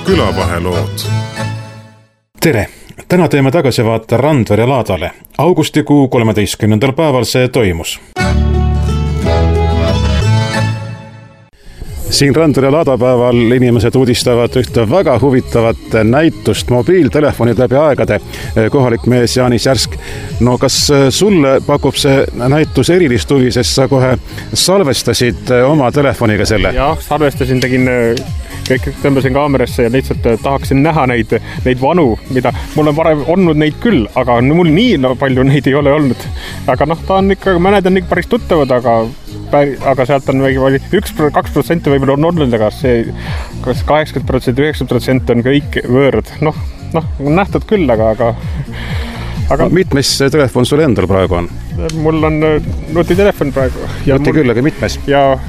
külavahelood. Tere! Täna teeme tagasivaate Randvere laadale. Augustikuu 13. päeval see toimus. Siin Randvere laadapäeval inimesed uudistavad ühte väga huvitavat näitust mobiiltelefonid läbi aegade. Kohalik mees Jaanis Järsk. No kas sulle pakub see näitus erilist huvi, sest sa kohe salvestasid oma telefoniga selle? Jah, salvestasin, tegin kõik tõmbasin kaamerasse ja lihtsalt tahaksin näha neid vanu, mida mul on varem olnud neid küll, aga mul nii palju neid ei ole olnud. Aga ta on ikka, mõned on ikka päris tuttavad, aga sealt on 1-2% võib-olla on olnud, aga see kas 80%, 90% on kõik võõrad. Nähtud küll, aga mitmes telefon sul endal praegu on? Mul on nutitelefon praegu. Nuti küll, aga mitmes? Ja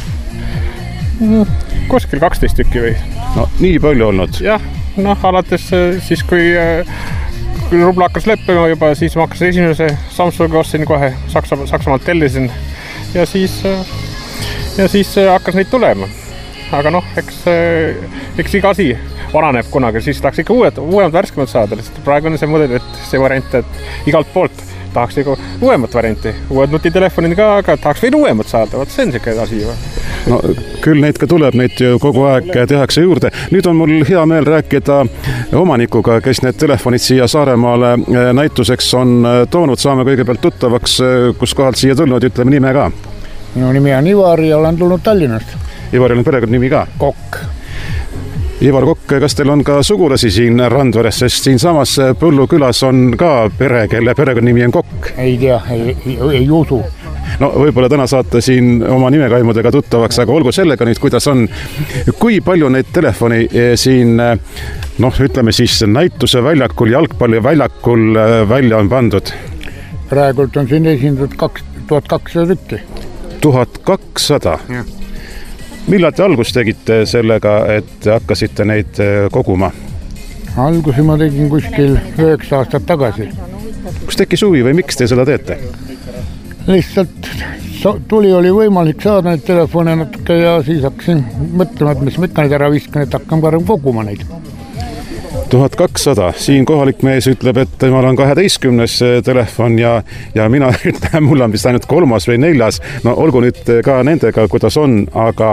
kuskil 12 tükki või? No nii palju olnud? Jah, alates siis kui rubla hakkas leppima juba, siis ma hakkasin esimese Samsungi ostsin kohe, Saksamaalt tellisin ja siis hakkas neid tulema. Aga eks iga asi varaneb kunagi, siis tahaks ikka uuemad värskemad saada. Praegu on see mudel, et see variant, et igalt poolt tahaks ikka uuemat varianti. Uued nutitelefonid ka, aga tahaks veel uuemat saada. Vaat see on siuke asi. No küll neid ka tuleb, neid ju kogu aeg tehakse juurde. Nüüd on mul hea meel rääkida omanikuga, kes need telefonid siia Saaremaale näituseks on toonud. Saame kõigepealt tuttavaks, kus kohalt siia tulnud, ütleme nime ka. Minu nimi on Ivar ja olen tulnud Tallinnast. Ivaril on perekond nimi ka? Kokk. Ivar Kokk, kas teil on ka sugulasi siin Randveres, sest siin samas Põllu külas on ka pere, kelle perekond nimi on Kokk? Ei tea, ei usu. No võib-olla täna saate siin oma nimekaimudega tuttavaks, aga olgu sellega nüüd, kuidas on. Kui palju neid telefoni siin, ütleme siis näituse väljakul, jalgpalliväljakul välja on pandud? Praegult on siin esindatud 1200 tükki. 1200? Ja. Millal te algust tegite sellega, et hakkasite neid koguma? Algusi ma tegin kuskil 9 aastat tagasi. Kus tekkis huvi või miks te seda teete? Lihtsalt oli võimalik saada neid telefone natuke ja siis hakkasin mõtlema, et mis ma ikka neid ära viskan, et hakkam ka koguma neid. 1200. Siin kohalik mees ütleb, et temal on 12. telefon ja mina ütlen, mul on vist ainult 3. või 4. No olgu nüüd ka nendega, kuidas on, aga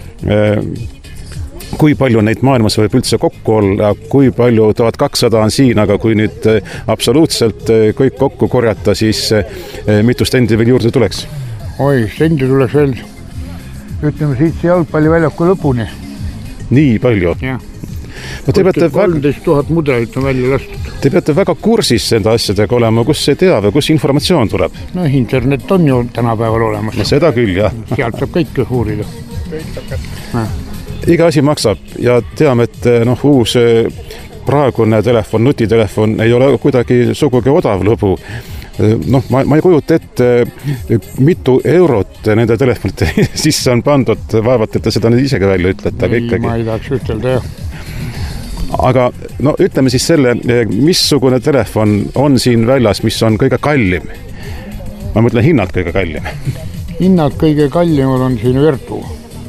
kui palju neid maailmas võib üldse kokku olla, kui palju 1200 on siin, aga kui nüüd absoluutselt kõik kokku korjata, siis mitu stendi veel juurde tuleks? Oi, stendi tuleks veel, ütleme siit jalgpalliväljaku lõpuni. Nii palju? Jah. No, 13 000 mudelit on välja lastud. Te peate väga kursis enda asjadega olema, kus see teave, kus informatsioon tuleb? No internet on ju tänapäeval olemas. No seda küll, jah. Sealt saab kõike uurida. Iga asi maksab ja teame, et uus praegune telefon, nutitelefon ei ole kuidagi sugugi odav lõbu. Ma ei kujuta ette, mitu eurot nende telefonite sisse on pandud, vaevat, et te seda nüüd isegi välja ütlete, aga ikkagi. Ma ei tahaks ütelda, jah. Aga ütleme siis selle, missugune telefon on siin väljas, mis on kõige kallim? Ma mõtlen hinnad kõige kallim. Hinnad kõige kallimad on siin Vertu.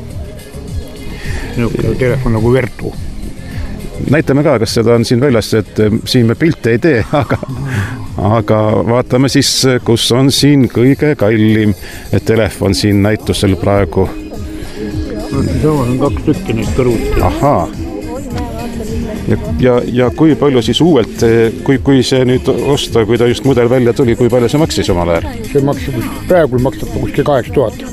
Telefon nagu Vertu. Näitame ka, kas seda on siin väljas, et siin me pilte ei tee, aga vaatame siis, kus on siin kõige kallim telefon siin näitusel praegu. Samas on 2 tükki neid kõrvuti. Ahaa. Ja kui palju siis uuelt, kui see nüüd osta, kui ta just mudel välja tuli, kui palju see maksis omal ajal? See praegu maksab kuskil 8000.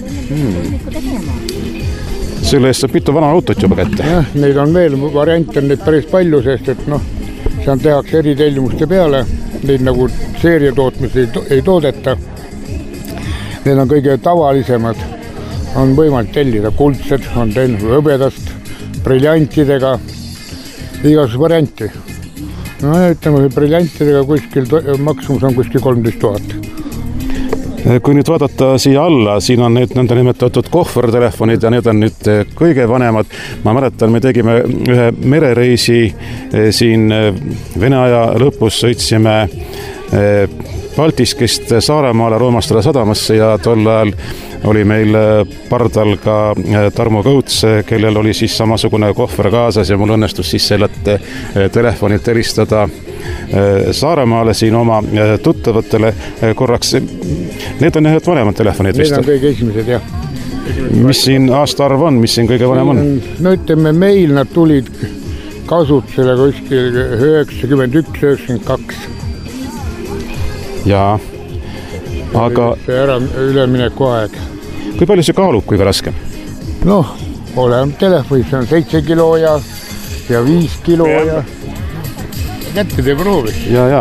Selle eest saab mitu vana autot juba kätte. Jah, neid on veel, variante on neid päris palju, sest et seal tehakse eri tellimuste peale, neid nagu seeriatootmis ei toodeta. Need on kõige tavalisemad, on võimalik tellida kuldsed, on hõbedast, briljantidega, igas varianti. Ütleme, briljantidega maksumus on kuskil 13 000. Kui nüüd vaadata siia alla, siin on need nõndanimetatud kohvertelefonid ja need on nüüd kõige vanemad. Ma mäletan, me tegime ühe merereisi siin Vene aja lõpus, sõitsime Paldiskist Saaremaale Roomastele sadamasse ja tol ajal oli meil pardal ka Tarmo Kõuts, kellel oli siis samasugune kohver kaasas ja mul õnnestus siis sellelt telefonilt helistada Saaremaale siin oma tuttavatele korraks. Need on ühed vanemad telefonid vist? Need on kõige esimesed, jah. Mis siin aastaarv on, mis siin kõige vanem on? No ütleme, meil nad tulid kasutusele kuskil 91-92. Jaa, aga... See ära ülemineku aeg. Kui palju see kaalub, kui raske? Noh, oleme telefonis on 7 kilo ja 5 kilo ja kätte teeb proovi. Ja.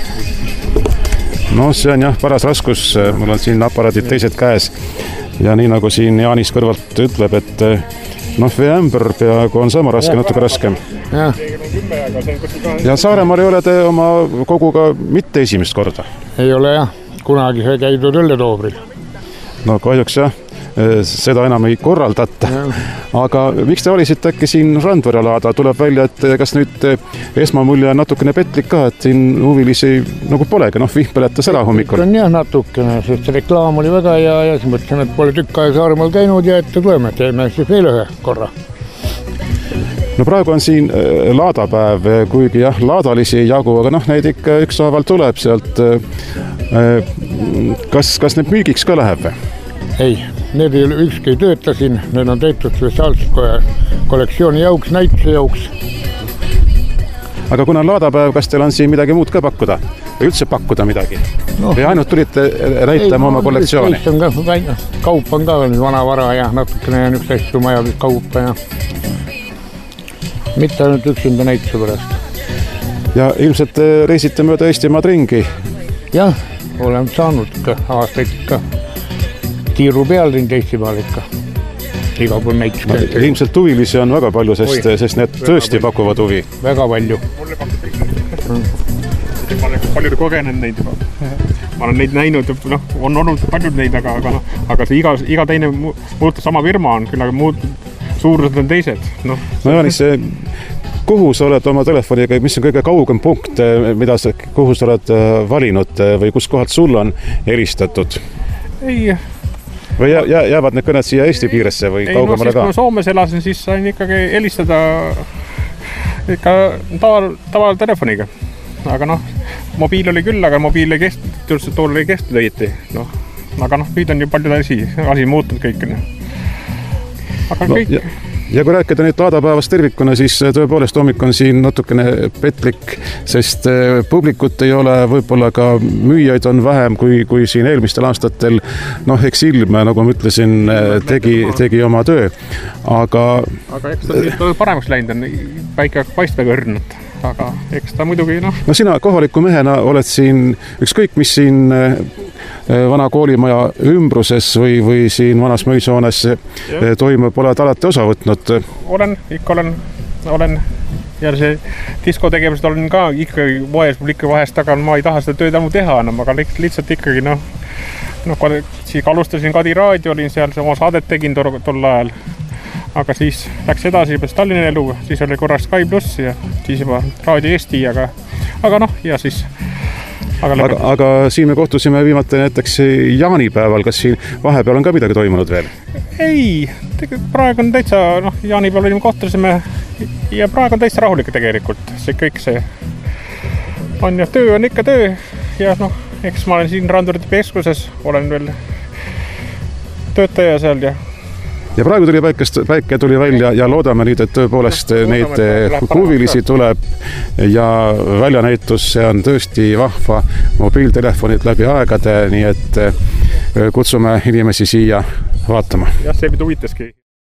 No see on jah, paras raskus, mul on siin aparaadid teised käes ja nii nagu siin Jaanis kõrvalt ütleb, et veember peaaegu on sama raske, natuke raskem. Ja Saaremaal ei ole te oma koguga mitte esimest korda? Ei ole jah, kunagi see käidud Õlletoobril. No kahjuks jah, seda enam ei korraldata. Aga miks te valisite äkki siin Randvere laada? Tuleb välja, et kas nüüd esmamulje on natukene petlik ka, et siin huvilisi nagu polegi, vihm põletas ära hommikul. On jah natukene, sest reklaam oli väga ja siis mõtlesin, et pole tükk aja Saaremaal käinud ja et tuleme, teeme siis veel ühe korra. No praegu on siin laadapäev, kuigi jah, laadalisi ei jagu, aga neid ikka ükshaaval tuleb sealt. Kas need müügiks ka läheb või? Ei, need ei ole ükski tööta siin, need on tehtud spetsiaalselt kollektsiooni jauks, näituse jauks. Aga kuna on laadapäev, kas teil on siin midagi muud ka pakkuda? Või üldse pakkuda midagi? Või ainult tulite näitama oma kollektsiooni? Kaup on ka vana vara ja natukene üks asju majabis kaupa ja mitte ainult üksinda näituse pärast. Ja ilmselt reisite mööda Eestimaad ringi? Jah, olen saanud aastaid ikka tiiru peal ringi Eestimaal ikka. Iga pool näituse. Ilmselt huvilisi on väga palju, sest need tõesti pakuvad huvi. Väga palju. Ma olen palju kogenud neid juba. Ma olen neid näinud, on olnud paljud neid, aga see iga teine muuta sama firma on, küll aga muud suurused on teised. No Jaanis, kuhu sa oled oma telefoniga, mis on kõige kaugem punkt, kuhu sa oled valinud või kus kohalt sul on helistatud? Ei. Või jäävad need kõned siia Eesti piiresse või kaugemale ka? Kui ma Soomes elasin, siis sain ikkagi helistada ikka taval telefoniga. Aga mobiil oli küll, aga mobiil ei kestnud, tool ei kestnud õieti. Aga nüüd on ju palju asi muutunud kõik. Aga kõik... Ja kui rääkida nüüd laadapäevast tervikuna, siis tõepoolest hommik on siin natukene petlik, sest publikut ei ole, võib-olla ka müüjaid on vähem kui siin eelmistel aastatel. Eks ilm, nagu ma ütlesin, tegi oma töö. Aga eks ta nüüd paremaks läinud on, päike paistab õrnat. Aga eks ta muidugi sina kohaliku mehena oled siin ükskõik, mis siin vana koolimaja ümbruses või siin vanas mõisoones toimub, oled alati osa võtnud? Olen. Ja see diskotegevused olen ka ikkagi moes mul ikka vahest, aga ma ei taha seda tööd ammu teha enam, aga lihtsalt ikkagi siis alustasin Kadi raadio, olin seal oma saadet tegin tol ajal. Aga siis läks edasi juba Tallinna elu, siis oli korras Sky Plus ja siis juba Raadio Eesti, aga ja siis... Aga siin me kohtusime viimati näiteks jaanipäeval, kas siin vahepeal on ka midagi toimunud veel? Ei, praegu on täitsa, jaanipäeval olime kohtusime ja praegu on täitsa rahulik tegelikult. See kõik see on ja töö on ikka töö ja eks ma olen siin Randurite keskuses, olen veel töötaja seal ja praegu tuli päike tuli välja ja loodame nüüd, et tõepoolest neid huvilisi tuleb ja väljanäitus, see on tõesti vahva mobiiltelefonid läbi aegade, nii et kutsume inimesi siia vaatama. Jah, see mind huvitaski.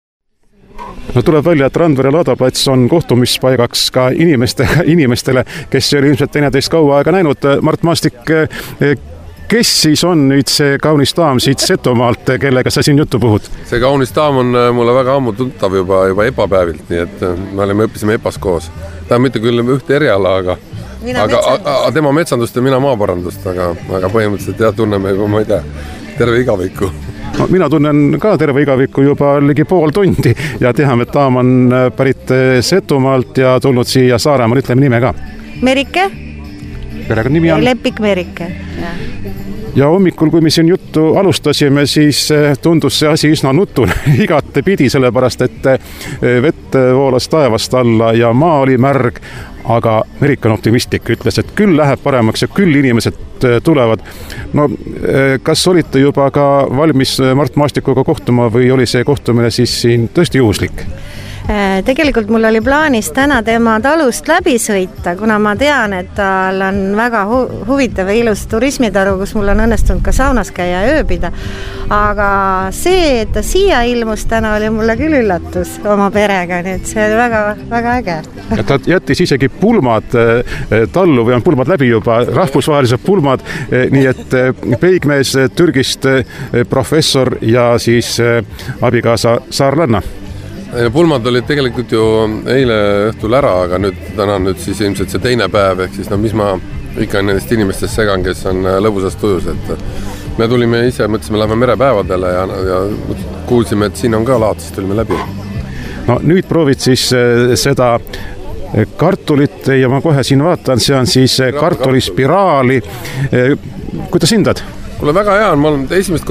Tuleb välja, et Randvere laadaplats on kohtumispaigaks ka inimestele, kes ei ole ilmselt teineteist kaua aega näinud. Mart Maastik, kes siis on nüüd see kaunis daam siit Setomaalt, kellega sa siin juttu puhud? See kaunis daam on mulle väga ammu tuntav juba EPA-päevilt, nii et me õppisime EPA-s koos. Ta on mitte küll ühte eriala, aga tema metsandust ja mina maaparandust, aga põhimõtteliselt tunneme juba, ma ei tea, terve igaviku. Mina tunnen ka terve igaviku juba ligi pool tundi ja teame, et daam on pärit Setomaalt ja tulnud siia Saaremaal, ütleme nime ka. Merike. perekonnanimi on? Lepik Merike, jah. Ja hommikul, kui me siin juttu alustasime, siis tundus see asi üsna nutune igatepidi, sellepärast et vett voolas taevast alla ja maa oli märg, aga Merike on optimistlik, ütles, et küll läheb paremaks ja küll inimesed tulevad. No kas olite juba ka valmis Mart Maastikuga kohtuma või oli see kohtumine siis siin tõesti juhuslik? Tegelikult mul oli plaanis täna tema talust läbi sõita, kuna ma tean, et tal on väga huvitav ja ilus turismitaru, kus mul on õnnestunud ka saunas käia ja ööbida. Aga see, et ta siia ilmus täna, oli mulle küll üllatus oma perega, nii et see oli väga, väga äge. Ja ta jättis isegi pulmad tallu või on pulmad läbi juba, rahvusvahelised pulmad, nii et peigmees Türgist, professor ja siis abikaasa saarlanna. Pulmad olid tegelikult ju eile õhtul ära, aga täna on siis ilmselt see teine päev, ehk siis mis ma ikka nendest inimestest segan, kes on lõbusas tujus, et me tulime ise, mõtlesime, lähme merepäevadele ja kuulsime, et siin on ka laad, siis tulime läbi. No nüüd proovid siis seda kartulit ja ma kohe siin vaatan, see on siis kartulispiraali. Kuidas hindad? Kuule, väga hea on, ma olen esimest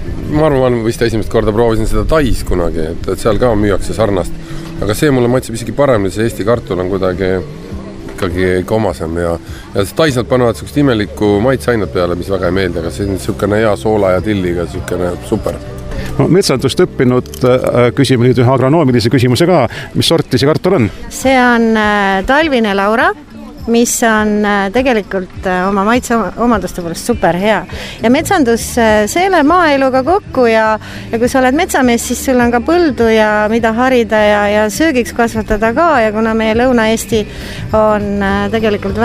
korda proovisin seda Tais kunagi, et seal ka müüakse sarnast, aga see mulle maitseb isegi paremini, see Eesti kartul on kuidagi ikkagi omasem ja Tais nad panevad sellist imelikku maitseainet peale, mis väga ei meeldi, aga see on niisugune hea soola ja tilliga, niisugune super. No, metsandust õppinud küsime nüüd ühe agronoomilise küsimuse ka, mis sorti see kartul on? See on talvine Laura, mis on tegelikult oma maitseomaduste poolest super hea. Ja metsandus, see läheb maaeluga kokku ja kui sa oled metsamees, siis sul on ka põldu ja mida harida ja söögiks kasvatada ka ja kuna meie Lõuna-Eesti on tegelikult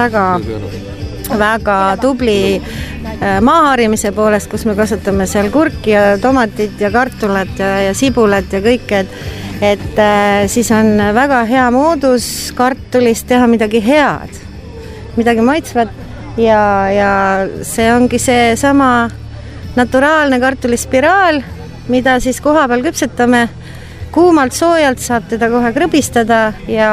väga tubli maaharimise poolest, kus me kasvatame seal kurki ja tomatit ja kartulat ja sibulat ja kõik, et siis on väga hea moodus kartulist teha midagi head, midagi maitsvat ja see ongi see sama naturaalne kartulispiraal, mida siis koha peal küpsetame. Kuumalt soojalt saab teda kohe krõbistada ja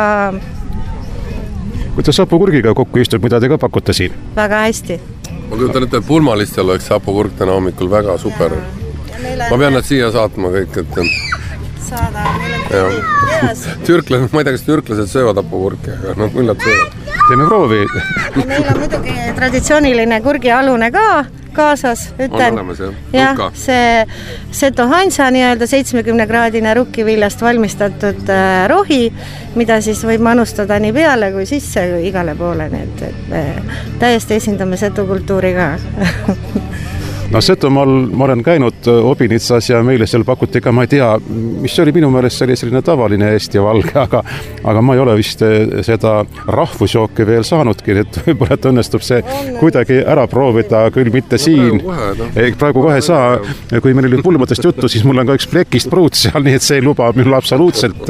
kuidas hapukurgiga kokku istud, mida te ka pakute siin? Väga hästi. Ma kujutan ette, et pulmalistel oleks hapukurg täna hommikul väga super. Ma pean nad siia saatma kõik, et saada, meil on türklased, ma ei tea, kas türklased söövad hapukurki, aga nad küllalt söövad. Teeme proovi. Meil on muidugi traditsiooniline kurgialune ka kaasas, ütlen. On olemas, jah, see Seto Hansa nii-öelda 70-kraadine rukkiviljast valmistatud rohi, mida siis võib manustada nii peale kui sisse kui igale poole, nii et me täiesti esindame Seto kultuuri ka. No Setomaal ma olen käinud Obinitsas ja meile seal pakuti ka, ma ei tea, mis oli minu meelest, see oli selline tavaline Eesti valge, aga ma ei ole vist seda rahvusjooki veel saanudki, et võib-olla et õnnestub see kuidagi ära proovida, küll mitte siin. Praegu kohe saa, kui meil oli pulmadest juttu, siis mul on ka üks plekist pruut seal, nii et see ei luba minul absoluutselt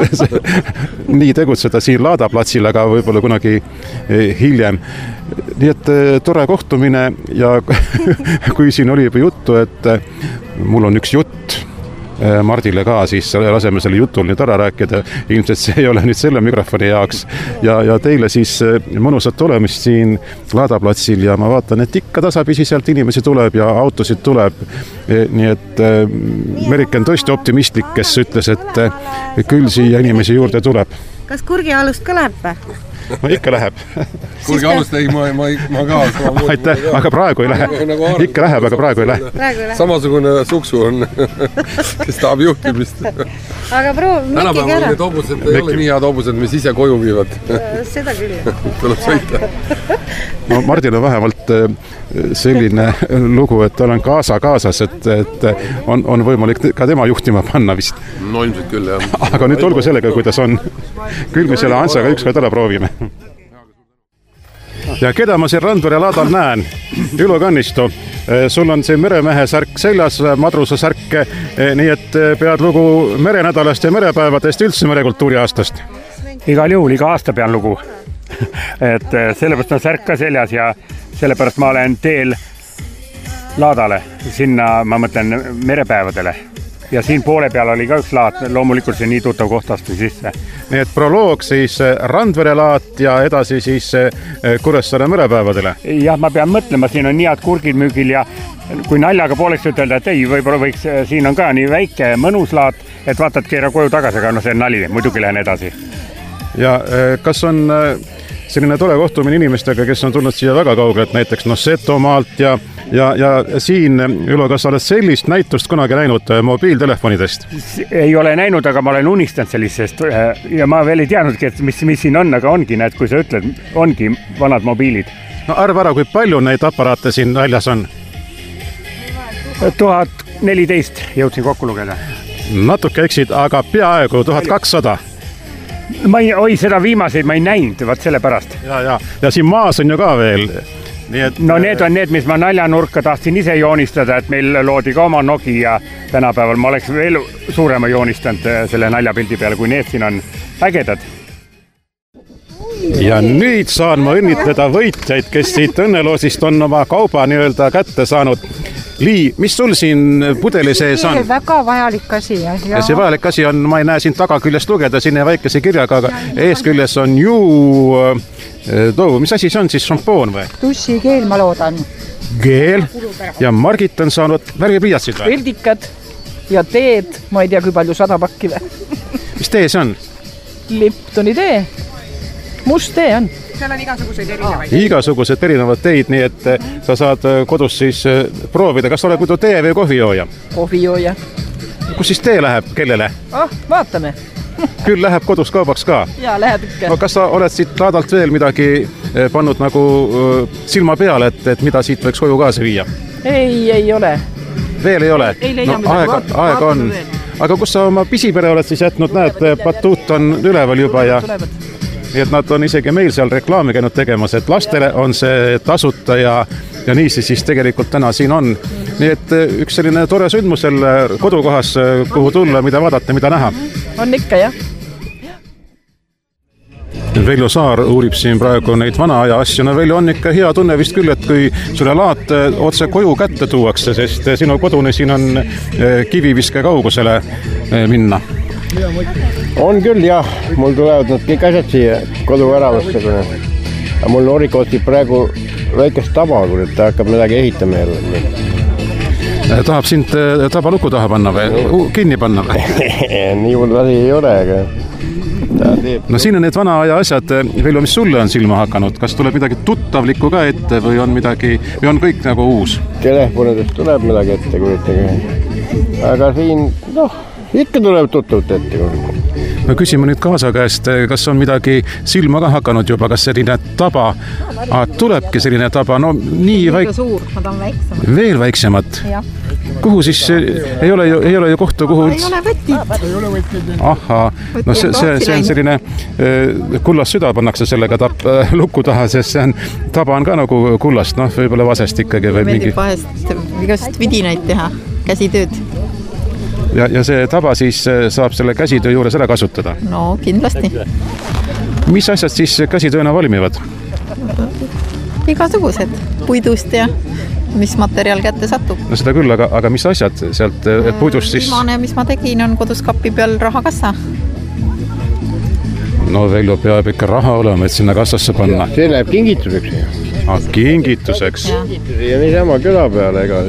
nii tegutseda siin Laadaplatsil, aga võib-olla kunagi hiljem. Nii et tore kohtumine ja kui siin oli juba juttu, et mul on üks jutt Mardile ka, siis laseme selle jutul nüüd ära rääkida. Ilmselt see ei ole nüüd selle mikrofoni jaoks ja teile siis mõnusat olemist siin Laadaplatsil ja ma vaatan, et ikka tasapisi sealt inimesi tuleb ja autosid tuleb. Nii et Merike on tõesti optimistlik, kes ütles, et küll siia inimesi juurde tuleb. Kas kurgialust ka läheb või? No ikka läheb. Kurgi alust ei, ma ka. Aitäh, aga praegu ei lähe. Ikka läheb, aga praegu ei lähe. Samasugune suksu on, kes tahab juhtimist. Aga proov, mekige ära. Need hobused ei ole nii head hobused, mis ise koju viivad. Seda küll. Tuleb sõita. No Mardil on vähemalt selline lugu, et tal on kaasas, et on võimalik ka tema juhtima panna vist. No ilmselt küll, jah. Aga nüüd olgu sellega, kuidas on. Küll me selle Hansaga ükskord ära proovime. Ja keda ma siin Randvere laadal näen? Ülo Kannistu. Sul on see meremehe särk seljas, madruse särk, nii et pead lugu merenädalast ja merepäevadest üldse merekultuuri aastast. Igal juhul, iga aasta pean lugu. Et sellepärast on särk ka seljas ja sellepärast ma olen teel laadale. Sinna, ma mõtlen merepäevadele. ja siin poole peal oli ka üks laat, loomulikult see nii tuttav koht astui sisse. Nii et proloog siis Randvere laat ja edasi siis Kuressaare mõrepäevadele. Jah, ma pean mõtlema, siin on nii head kurgid müügil ja kui naljaga pooleks ütelda, et ei, võib-olla võiks, siin on ka nii väike mõnus laat, et vaatad, keera koju tagasi, aga see on nali, muidugi lähen edasi. Ja kas on selline tore kohtumine inimestega, kes on tulnud siia väga kaugelt, näiteks Setomaalt ja siin, Ülo, kas sa oled sellist näitust kunagi näinud mobiiltelefonidest? Ei ole näinud, aga ma olen unistanud sellisest ja ma veel ei teadnudki, et mis siin on, aga ongi need, kui sa ütled, ongi vanad mobiilid. No arva ära, kui palju neid aparaate siin väljas on? 1014 jõudsin kokku lugeda. Natuke eksid, aga peaaegu 1200. Oi, seda viimaseid ma ei näinud, vaat selle pärast. Ja siin maas on ju ka veel. No need on need, mis ma naljanurka tahtsin ise joonistada, et meil loodi ka oma Nokia tänapäeval. Ma oleks veel suurema joonistanud selle naljapildi peale, kui need siin on ägedad. Ja nüüd saan ma õnnitleda võitjaid, kes siit õnneloosist on oma kauba nii-öelda kätte saanud. Lii, mis sul siin pudeli sees on? Väga vajalik asi. Ja see vajalik asi on, ma ei näe siin tagaküljest lugeda sinne väikese kirjaga, aga eesküljes on mis asi see on siis, šampoon või? Dušikeel, ma loodan. Keel ja Margit on saanud värvipliiatsid või? Pildikad ja teed, ma ei tea, kui palju 100 pakki või. Mis tee see on? Liptoni tee. Must tee on. Seal on igasuguseid erinevad teid, nii et sa saad kodus siis proovida. Kas sa oled muidu tee või kohvijooja? Kohvijooja. Kus siis tee läheb, kellele? Vaatame. Küll läheb kodus kaubaks ka? Jaa, läheb ikka. No, kas sa oled siit laadalt veel midagi pannud nagu silma peale, et mida siit võiks koju kaasa viia? Ei ole. Veel ei ole? Ei leia midagi. Aega on. Aga kus sa oma pisipere oled siis jätnud? Näed, batuut on üleval juba ja... Nii et nad on isegi meil seal reklaami käinud tegemas, et lastele on see tasuta ja nii siis tegelikult täna siin on. Nii et üks selline tore sündmusel kodukohas, kuhu tulla, mida vaadata, mida näha. On ikka, jah. Veljo Saar uurib siin praegu neid vana aja asju. No Veljo, on ikka hea tunne vist küll, et kui sulle laat otse koju kätte tuuakse, sest sinu kodune siin on kiviviske kaugusele minna. On küll, jah. Mul tulevad nad kõik asjad siia koduväravasse. Aga mul Norika otsib praegu väikest taba, kui ta hakkab midagi ehitama jälle. Tahab sind tabaluku taha panna või kinni panna või? Nii mul asi ei ole, aga... No siin on need vana aja asjad, Veljo, mis sulle on silma hakanud? Kas tuleb midagi tuttavlikku ka ette või on kõik nagu uus? Telefonidest tuleb midagi ette, kujutage. Aga siin, ikka tuleb tuttavat ette. Me küsime nüüd kaasa käest, kas on midagi silma ka hakanud juba, kas selline taba, tulebki selline taba, no nii suur, ma tahan väiksemat. Veel väiksemat? Jah. Kuhu siis, ei ole ju kohta, kuhu üldse? Ei ole võtit. Ahhaa, no see on selline kullast süda pannakse sellega luku taha, sest see on, taba on ka nagu kullast, võib-olla vasest ikkagi. Meeldib vahest igast vidinaid teha, käsitööd. Ja see taba siis saab selle käsitöö juures ära kasutada? No kindlasti. Mis asjad siis käsitööna valmivad? Igasugused, puidust ja mis materjal kätte satub. No seda küll, aga mis asjad sealt puidust siis? Viimane, mis ma tegin, on kodus kapi peal rahakassa. No Veljo, peab ikka raha olema, et sinna kassasse panna. See läheb kingituseks. Kingituseks. Ja niisama küla peale, ega.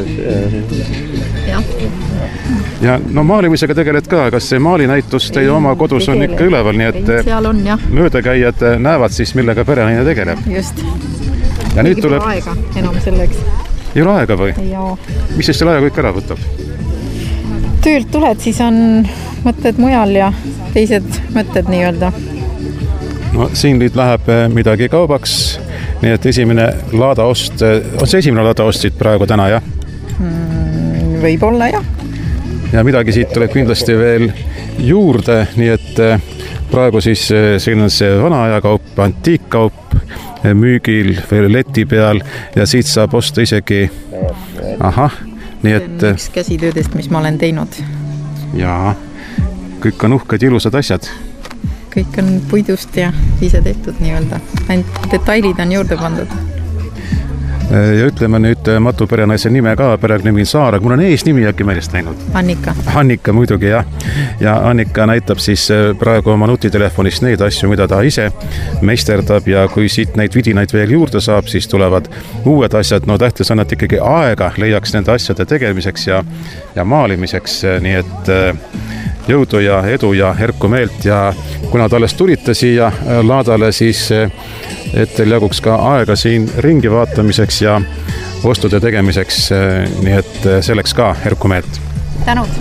Ja no maalimisega tegeled ka, kas see maalinäitus teie oma kodus on ikka üleval, nii et seal on, jah. Möödakäijad näevad siis, millega perenaine tegeleb. Just. Ja nüüd tuleb... aega enam selleks. Ei ole aega või? Jaa. Mis siis selle aja kõik ära võtab? Töölt tuled, siis on mõtted mujal ja teised mõtted nii-öelda. No siin läheb midagi kaubaks, nii et esimene laadaost, on see esimene laadaost siit praegu täna, jah? Võib-olla, jah. Ja midagi siit tuleb kindlasti veel juurde, nii et praegu siis siin on see vana ajakaup, antiikkaup müügil veel leti peal ja siit saab osta isegi nii et... See on üks käsitöödest, mis ma olen teinud. Jaa, kõik on uhked ilusad asjad. Kõik on puidust ja ise tehtud nii-öelda. Ainult detailid on juurde pandud. Ja ütleme nüüd Matu perenaise nime ka, perenimi on Saar, aga mul on eesnimi äkki meelest läinud. Annika muidugi, jah. Ja Annika näitab siis praegu oma nutitelefonist neid asju, mida ta ise meisterdab ja kui siit neid vidinaid veel juurde saab, siis tulevad uued asjad. No tähtis on, et ikkagi aega leiaks nende asjade tegemiseks ja maalimiseks, nii et jõudu ja edu ja herku meelt ja kuna ta alles tulite siia laadale, siis et teil jaguks ka aega siin ringi vaatamiseks ja ostude tegemiseks, nii et selleks ka herku meelt. Tänud!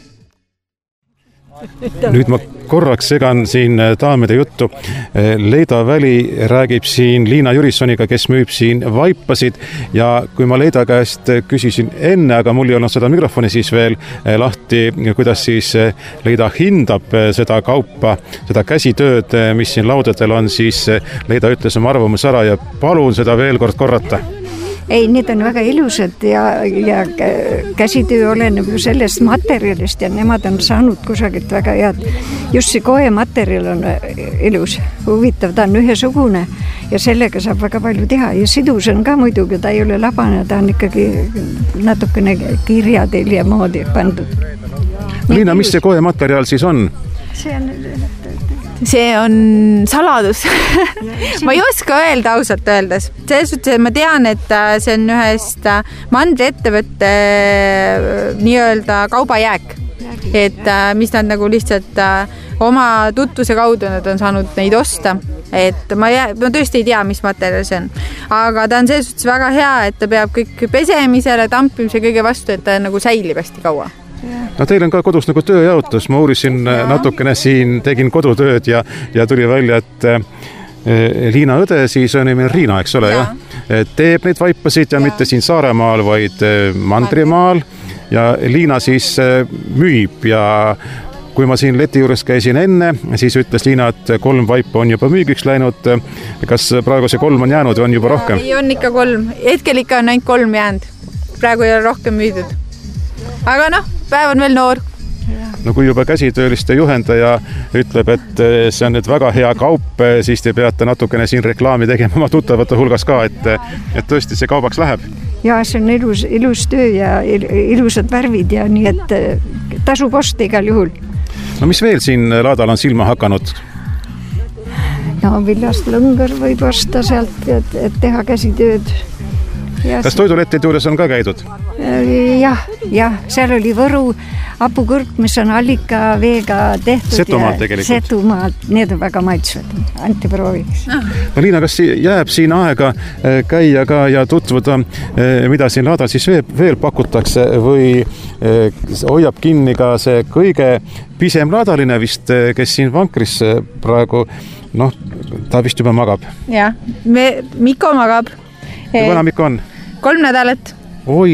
Nüüd ma korraks segan siin daamide juttu. Leida Väli räägib siin Liina Jürissoniga, kes müüb siin vaipasid ja kui ma Leida käest küsisin enne, aga mul ei olnud seda mikrofoni siis veel lahti, kuidas siis Leida hindab seda kaupa, seda käsitööd, mis siin laudadel on, siis Leida ütles oma arvamuse ära ja palun seda veel kord korrata. Ei, need on väga ilusad ja käsitöö oleneb ju sellest materjalist ja nemad on saanud kusagilt väga head. Just see kohe materjal on ilus, huvitav, ta on ühesugune ja sellega saab väga palju teha ja sidus on ka muidugi, ta ei ole labane, ta on ikkagi natukene kirjatelje moodi pandud. Liina, mis see kohe materjal siis on? See on saladus. Ma ei oska öelda ausalt öeldes. Selles suhtes, ma tean, et see on ühest mandriettevõtte nii-öelda kaubajääk. Et mis nad nagu lihtsalt oma tutvuse kaudu nad on saanud neid osta. Et ma tõesti ei tea, mis materjal see on. Aga ta on selles suhtes väga hea, et ta peab kõik pesemisele, tampimise kõige vastu, et ta nagu säilib hästi kaua. No teil on ka kodus nagu tööjaotus, ma uurisin natukene siin, tegin kodutööd ja tuli välja, et Liina õde siis on meil Riina, eks ole, jah? Teeb neid vaipasid ja mitte siin Saaremaal, vaid Mandrimaal ja Liina siis müüb ja kui ma siin leti juures käisin enne, siis ütles Liina, et 3 vaipa on juba müügiks läinud. Kas praegu see 3 on jäänud või on juba rohkem? Ei, on ikka 3. Hetkel ikka on ainult 3 jäänud. Praegu ei ole rohkem müüdud. Aga päev on veel noor. No kui juba käsitööliste juhendaja ütleb, et see on nüüd väga hea kaup, siis te peate natukene siin reklaami tegema oma tuttavate hulgas ka, et tõesti see kaubaks läheb. Ja see on ilus töö ja ilusad värvid ja nii, et tasub osta igal juhul. No mis veel siin laadal on silma hakanud? No villast lõngar võib osta sealt, et teha käsitööd. Kas toidulettide juures on ka käidud? Jah, seal oli Võru hapukõrk, mis on allika veega tehtud. Setumaalt tegelikult? Setumaalt, need on väga maitsvad. Anti prooviks. No Liina, kas jääb siin aega käia ka ja tutvuda, mida siin laadal siis veel pakutakse või hoiab kinni ka see kõige pisem laadaline vist, kes siin vankris praegu, ta vist juba magab? Jah, Mikko magab. Kui vana Mikko on? 3 nädalat. Oi.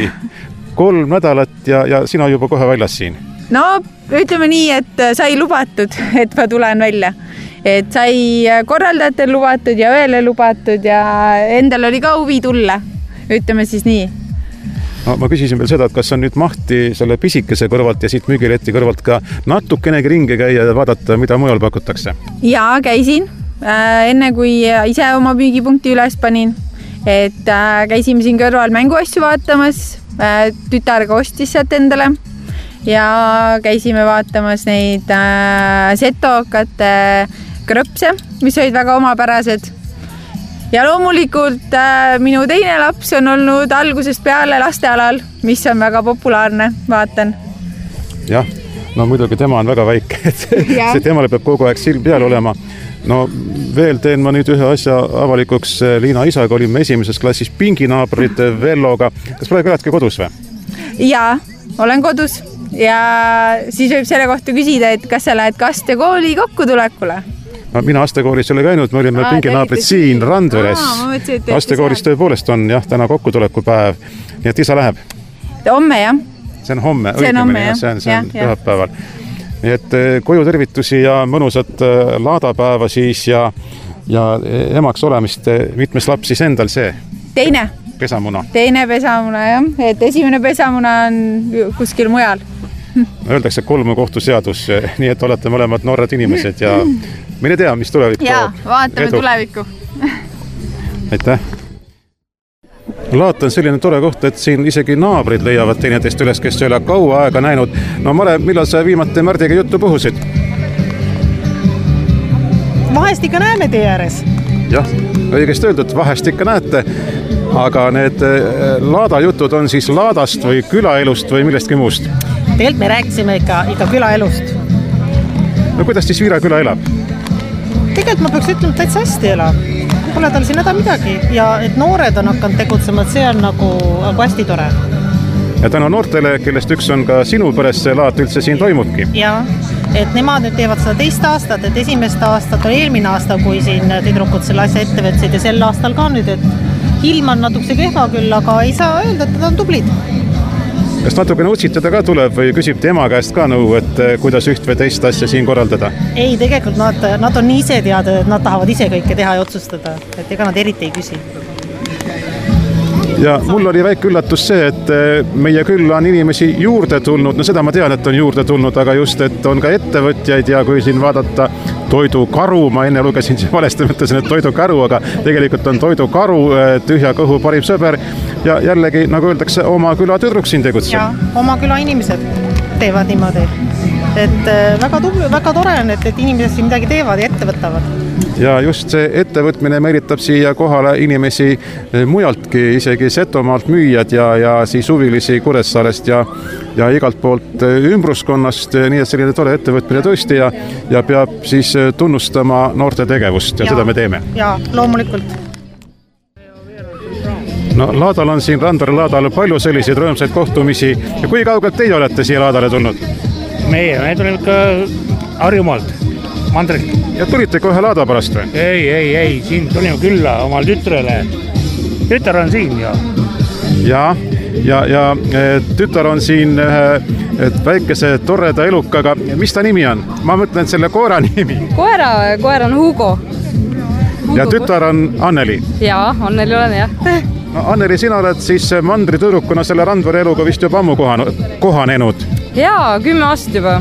3 nädalat ja sina juba kohe väljas siin? No, ütleme nii, et sai lubatud, et ma tulen välja. Et sai korraldajatel lubatud ja õele lubatud ja endal oli ka huvi tulla. Ütleme siis nii. No, ma küsisin veel seda, et kas on nüüd mahti selle pisikese kõrvalt ja siit müügiletti kõrvalt ka natukenegi ringi käia ja vaadata, mida mujal pakutakse? Jaa, käisin. Enne kui ise oma müügipunkti üles panin. Et käisime siin kõrval mänguasju vaatamas, tütarga ostis sealt endale ja käisime vaatamas neid setokate krõpse, mis olid väga omapärased. Ja loomulikult minu teine laps on olnud algusest peale lastealal, mis on väga populaarne, vaatan. Jah, no muidugi tema on väga väike, et see temale peab kogu aeg silm peal olema. No veel teen ma nüüd ühe asja avalikuks. Liina isaga olime 1. klassis pinginaabrid Velloga. Kas praegu eladki kodus või? Jaa, olen kodus ja siis võib selle kohta küsida, et kas sa lähed ka astekooli kokkutulekule? No, mina astekoolis ei ole käinud, me olime pinginaabrid siin Randveres. Astekoolis tõepoolest on täna kokkutuleku-päev, nii et isa läheb? Homme, jah. See on homme, õigemini, see on pühapäeval. Nii et koju tervitusi ja mõnusat laadapäeva siis ja emaks olemist, mitmes laps siis endal see? Teine. Pesamuna. Teine pesamuna, jah. Et esimene pesamuna on kuskil mujal. Öeldakse 3 kohtuseadus, nii et olete mõlemad noored inimesed ja mine tea, mis tulevik toob. Jaa, vaatame tulevikku. Aitäh. Laat on selline tore koht, et siin isegi naabrid leiavad teineteist üles, kes ei ole kaua aega näinud. No Mare, millal sa viimati Märdiga juttu puhusid? Vahest ikka näeme tee ääres. Jah, õigesti öeldud, vahest ikka näete. Aga need laada jutud on siis laadast või külaelust või millestki muust? Tegelikult me rääkisime ikka külaelust. No kuidas siis Viira küla elab? Tegelikult ma peaks ütlema, et täitsa hästi elab. Pole tal siin häda midagi ja et noored on hakanud tegutsema, et see on nagu hästi tore. Ja tänu noortele, kellest üks on ka sinu peres, see laat üldse siin toimubki. Ja, et nemad nüüd teevad seda 2 aastat, et esimest aastat on eelmine aasta, kui siin tüdrukud selle asja ette võtsid ja sel aastal ka nüüd, et ilm on natuke kehva küll, aga ei saa öelda, et nad on tublid. Kas natukene utsitada ka tuleb või küsib te ema käest ka nõu, et kuidas üht või teist asja siin korraldada? Ei, tegelikult nad on nii ise teada, et nad tahavad ise kõike teha ja otsustada, et ega nad eriti ei küsi. Ja mul oli väike üllatus see, et meie külla on inimesi juurde tulnud, no seda ma tean, et on juurde tulnud, aga just, et on ka ettevõtjaid ja kui siin vaadata toidukaru, ma enne lugesin siin valesti, mõtlesin, et toidukaru, aga tegelikult on toidukaru, tühja kõhu parim sõber ja jällegi, nagu öeldakse, oma küla tüdruk siin tegutseb. Ja, oma küla inimesed teevad niimoodi, et väga tore on, et inimesed siin midagi teevad ja ette võtavad. Ja just see ettevõtmine meelitab siia kohale inimesi mujaltki, isegi Setomaalt müüjad ja siis huvilisi Kuressaarest ja igalt poolt ümbruskonnast, nii et selline tore ettevõtmine tõesti ja peab siis tunnustama noorte tegevust ja seda me teeme. Ja, loomulikult. No laadal on siin Randvere laadal palju selliseid rõõmsaid kohtumisi ja kui kaugelt teie olete siia laadale tulnud? Meie tulime ikka Harjumaalt, Mandrilt. Ja tulite kohe laada pärast või? Ei, siin tulime külla omal tütrele. Tütar on siin ja tütar on siin väikese torreda elukaga. Mis ta nimi on? Ma mõtlen selle koera nimi. Koer on Hugo. Ja tütar on Anneli? Jaa, Anneli olen jah. No, Anneli, sina oled siis Mandri tõdrukuna selle Randvere eluga vist juba ammu kohanenud? Jaa, 10 aastat juba.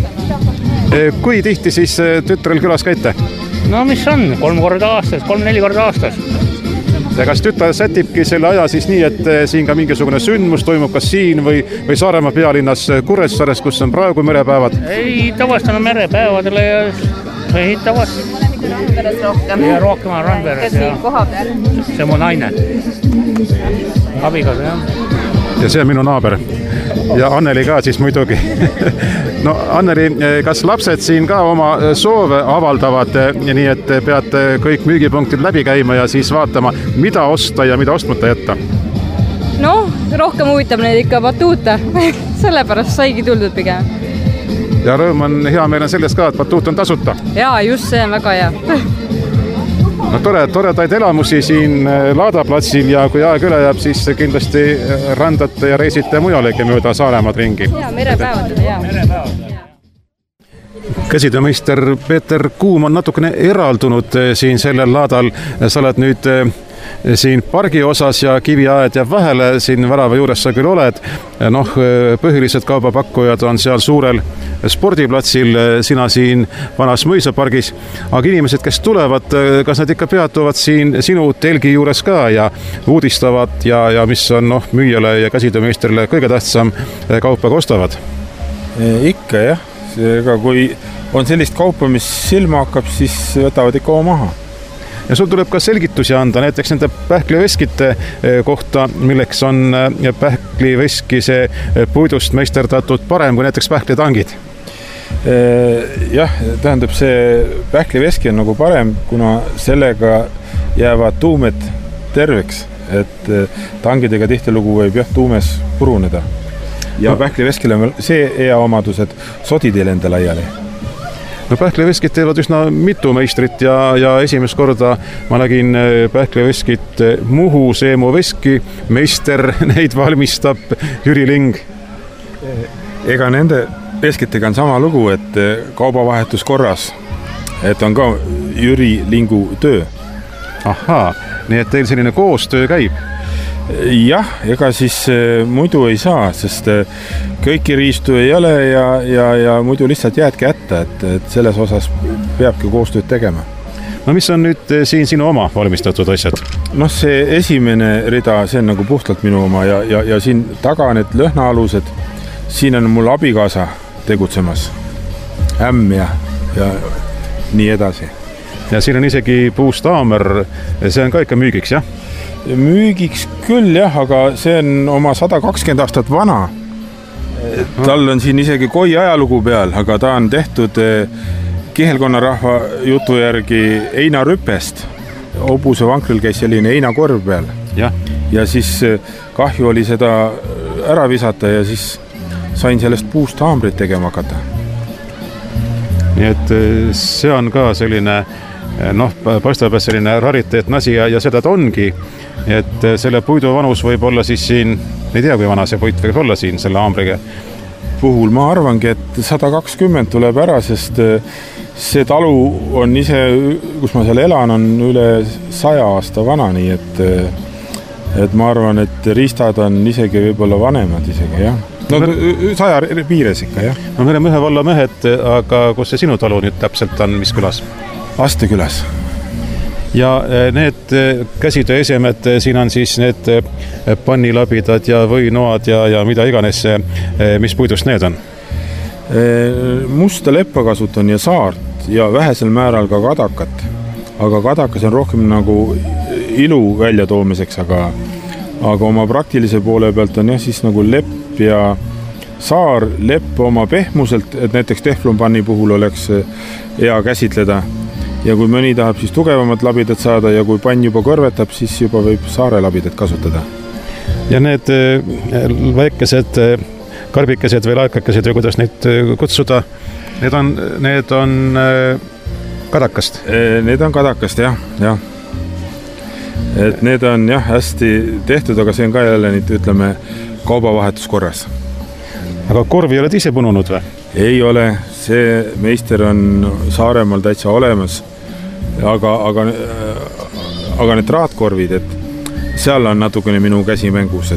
Kui tihti siis tütrel külas käite? No mis on, 3 korda aastas, 3-4 korda aastas. Ja kas tütar sätibki selle aja siis nii, et siin ka mingisugune sündmus toimub kas siin või Saaremaa pealinnas Kuressaares, kus on praegu merepäevad? Ei, tavast on merepäevadele ja ei tavast. Randveres rohkem. Ja rohkem on Randveres. Kes siin koha peal? See on mu naine. Abigas, jah. Ja see on minu naaber. Ja Anneli ka siis muidugi. No Anneli, kas lapsed siin ka oma soove avaldavad, nii et peate kõik müügipunktid läbi käima ja siis vaatama, mida osta ja mida ostmata jätta? No, rohkem huvitab neid ikka batuute. Sellepärast saigi tuldud pigem. Ja rõõm on, hea meel on sellest ka, et batuut on tasuta. Jaa, just see on väga hea. No toredaid elamusi siin Laadaplatsil ja kui aeg üle jääb, siis kindlasti rändate ja reisite mujalegi mööda Saaremaad ringi. Jaa, merepäevadele, jaa. Käsitöömeister Peeter Kuum on natukene eraldunud siin sellel laadal. Sa oled nüüd siin pargi osas ja kiviaed jääb vahele, siin värava juures sa küll oled. Noh, põhilised kaubapakkujad on seal suurel spordiplatsil, sina siin vanas mõisapargis. Aga inimesed, kes tulevad, kas nad ikka peatuvad siin sinu telgi juures ka ja uudistavad ja mis on müüjale ja käsitöömeisterile kõige tähtsam kaupa kostavad? Ikka jah, ega kui on sellist kaupa, mis silma hakkab, siis võtavad ikka oma maha. Ja sul tuleb ka selgitusi anda näiteks nende pähkliveskite kohta, milleks on pähkliveskise puidust meisterdatud parem kui näiteks pähklitangid. Jah, tähendab see pähkliveski on nagu parem, kuna sellega jäävad tuumed terveks, et tangidega tihtilugu võib tuumes puruneda. Ja pähkliveskil on see hea omadus, et sodid ei lenda laiali. No pähkliveskit teevad üsna mitu meistrit ja esimest korda ma nägin pähkliveskit Muhu Seemu veski, meister neid valmistab Jüri Ling. Ega nende veskitega on sama lugu, et kaubavahetus korras, et on ka Jüri Lingu töö. Ahaa, nii et teil selline koostöö käib? Jah, ega siis muidu ei saa, sest kõiki riistu ei ole ja muidu lihtsalt jäädki ätta, et selles osas peabki koostööd tegema. no mis on nüüd siin sinu oma valmistatud asjad? Noh, see esimene rida, see on nagu puhtalt minu oma ja siin taga need lõhnaalused, siin on mul abikaasa tegutsemas, ämm ja nii edasi. Ja siin on isegi puustaamer, see on ka ikka müügiks, jah? Müügiks küll, jah, aga see on oma 120 aastat vana. Tal on siin isegi koi ajalugu peal, aga ta on tehtud kihelkonna rahva jutu järgi einarüpest. Hobuse vankril käis selline einakorv peal. Ja siis kahju oli seda ära visata ja siis sain sellest puust haamrit tegema hakata. Nii et see on ka selline, paistab selline rariteetne asi ja seda ta ongi. Et selle puidu vanus võib olla siis siin, ei tea, kui vana see puit võiks olla siin selle haamriga. Puhul ma arvangi, et 120 tuleb ära, sest see talu on ise, kus ma seal elan, on üle 100 aasta vana, nii et ma arvan, et riistad on isegi võib-olla vanemad isegi, jah. No 100 piires ikka, jah. No me oleme ühe valla mehed, aga kus see sinu talu nüüd täpselt on, mis külas? Aste külas. Ja need käsitöö esemed, siin on siis need pannilabidad ja võinoad ja mida iganes, mis puidust need on? Musta leppa kasutan ja saart ja vähesel määral ka kadakat. Aga kadakas on rohkem nagu ilu välja toomiseks, aga oma praktilise poole pealt on jah siis nagu lepp ja saar lepp oma pehmuselt, et näiteks teflonpanni puhul oleks hea käsitleda. Ja kui mõni tahab siis tugevamat labidat saada ja kui pann juba kõrvetab, siis juba võib saare labidat kasutada. Ja need väikesed karbikesed või laekakesed või kuidas neid kutsuda, need on kadakast? Need on kadakast, jah. Et need on jah hästi tehtud, aga see on ka jälle nüüd, ütleme, kaubavahetuskorras. Aga korvi oled ise pununud või? Ei ole, see meister on Saaremaal täitsa olemas, aga need traatkorvid, et seal on natukene minu käsi mängus,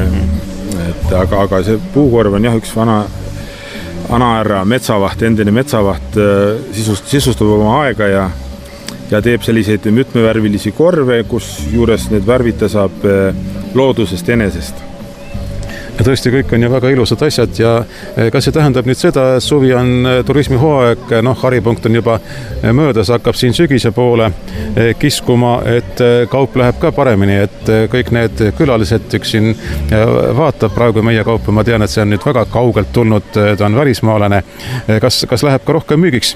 aga see puukorv on jah üks vana härra metsavaht, endine metsavaht sisustab oma aega ja teeb selliseid mitmevärvilisi korve, kus juures need värvita saab loodusest enesest. Ja tõesti, kõik on ju väga ilusad asjad ja kas see tähendab nüüd seda, suvi on turismihooaeg, haripunkt on juba möödas, hakkab siin sügise poole kiskuma, et kaup läheb ka paremini, et kõik need külalised üks siin vaatab praegu meie kaupa, ma tean, et see on nüüd väga kaugelt tulnud, ta on välismaalane. Kas läheb ka rohkem müügiks?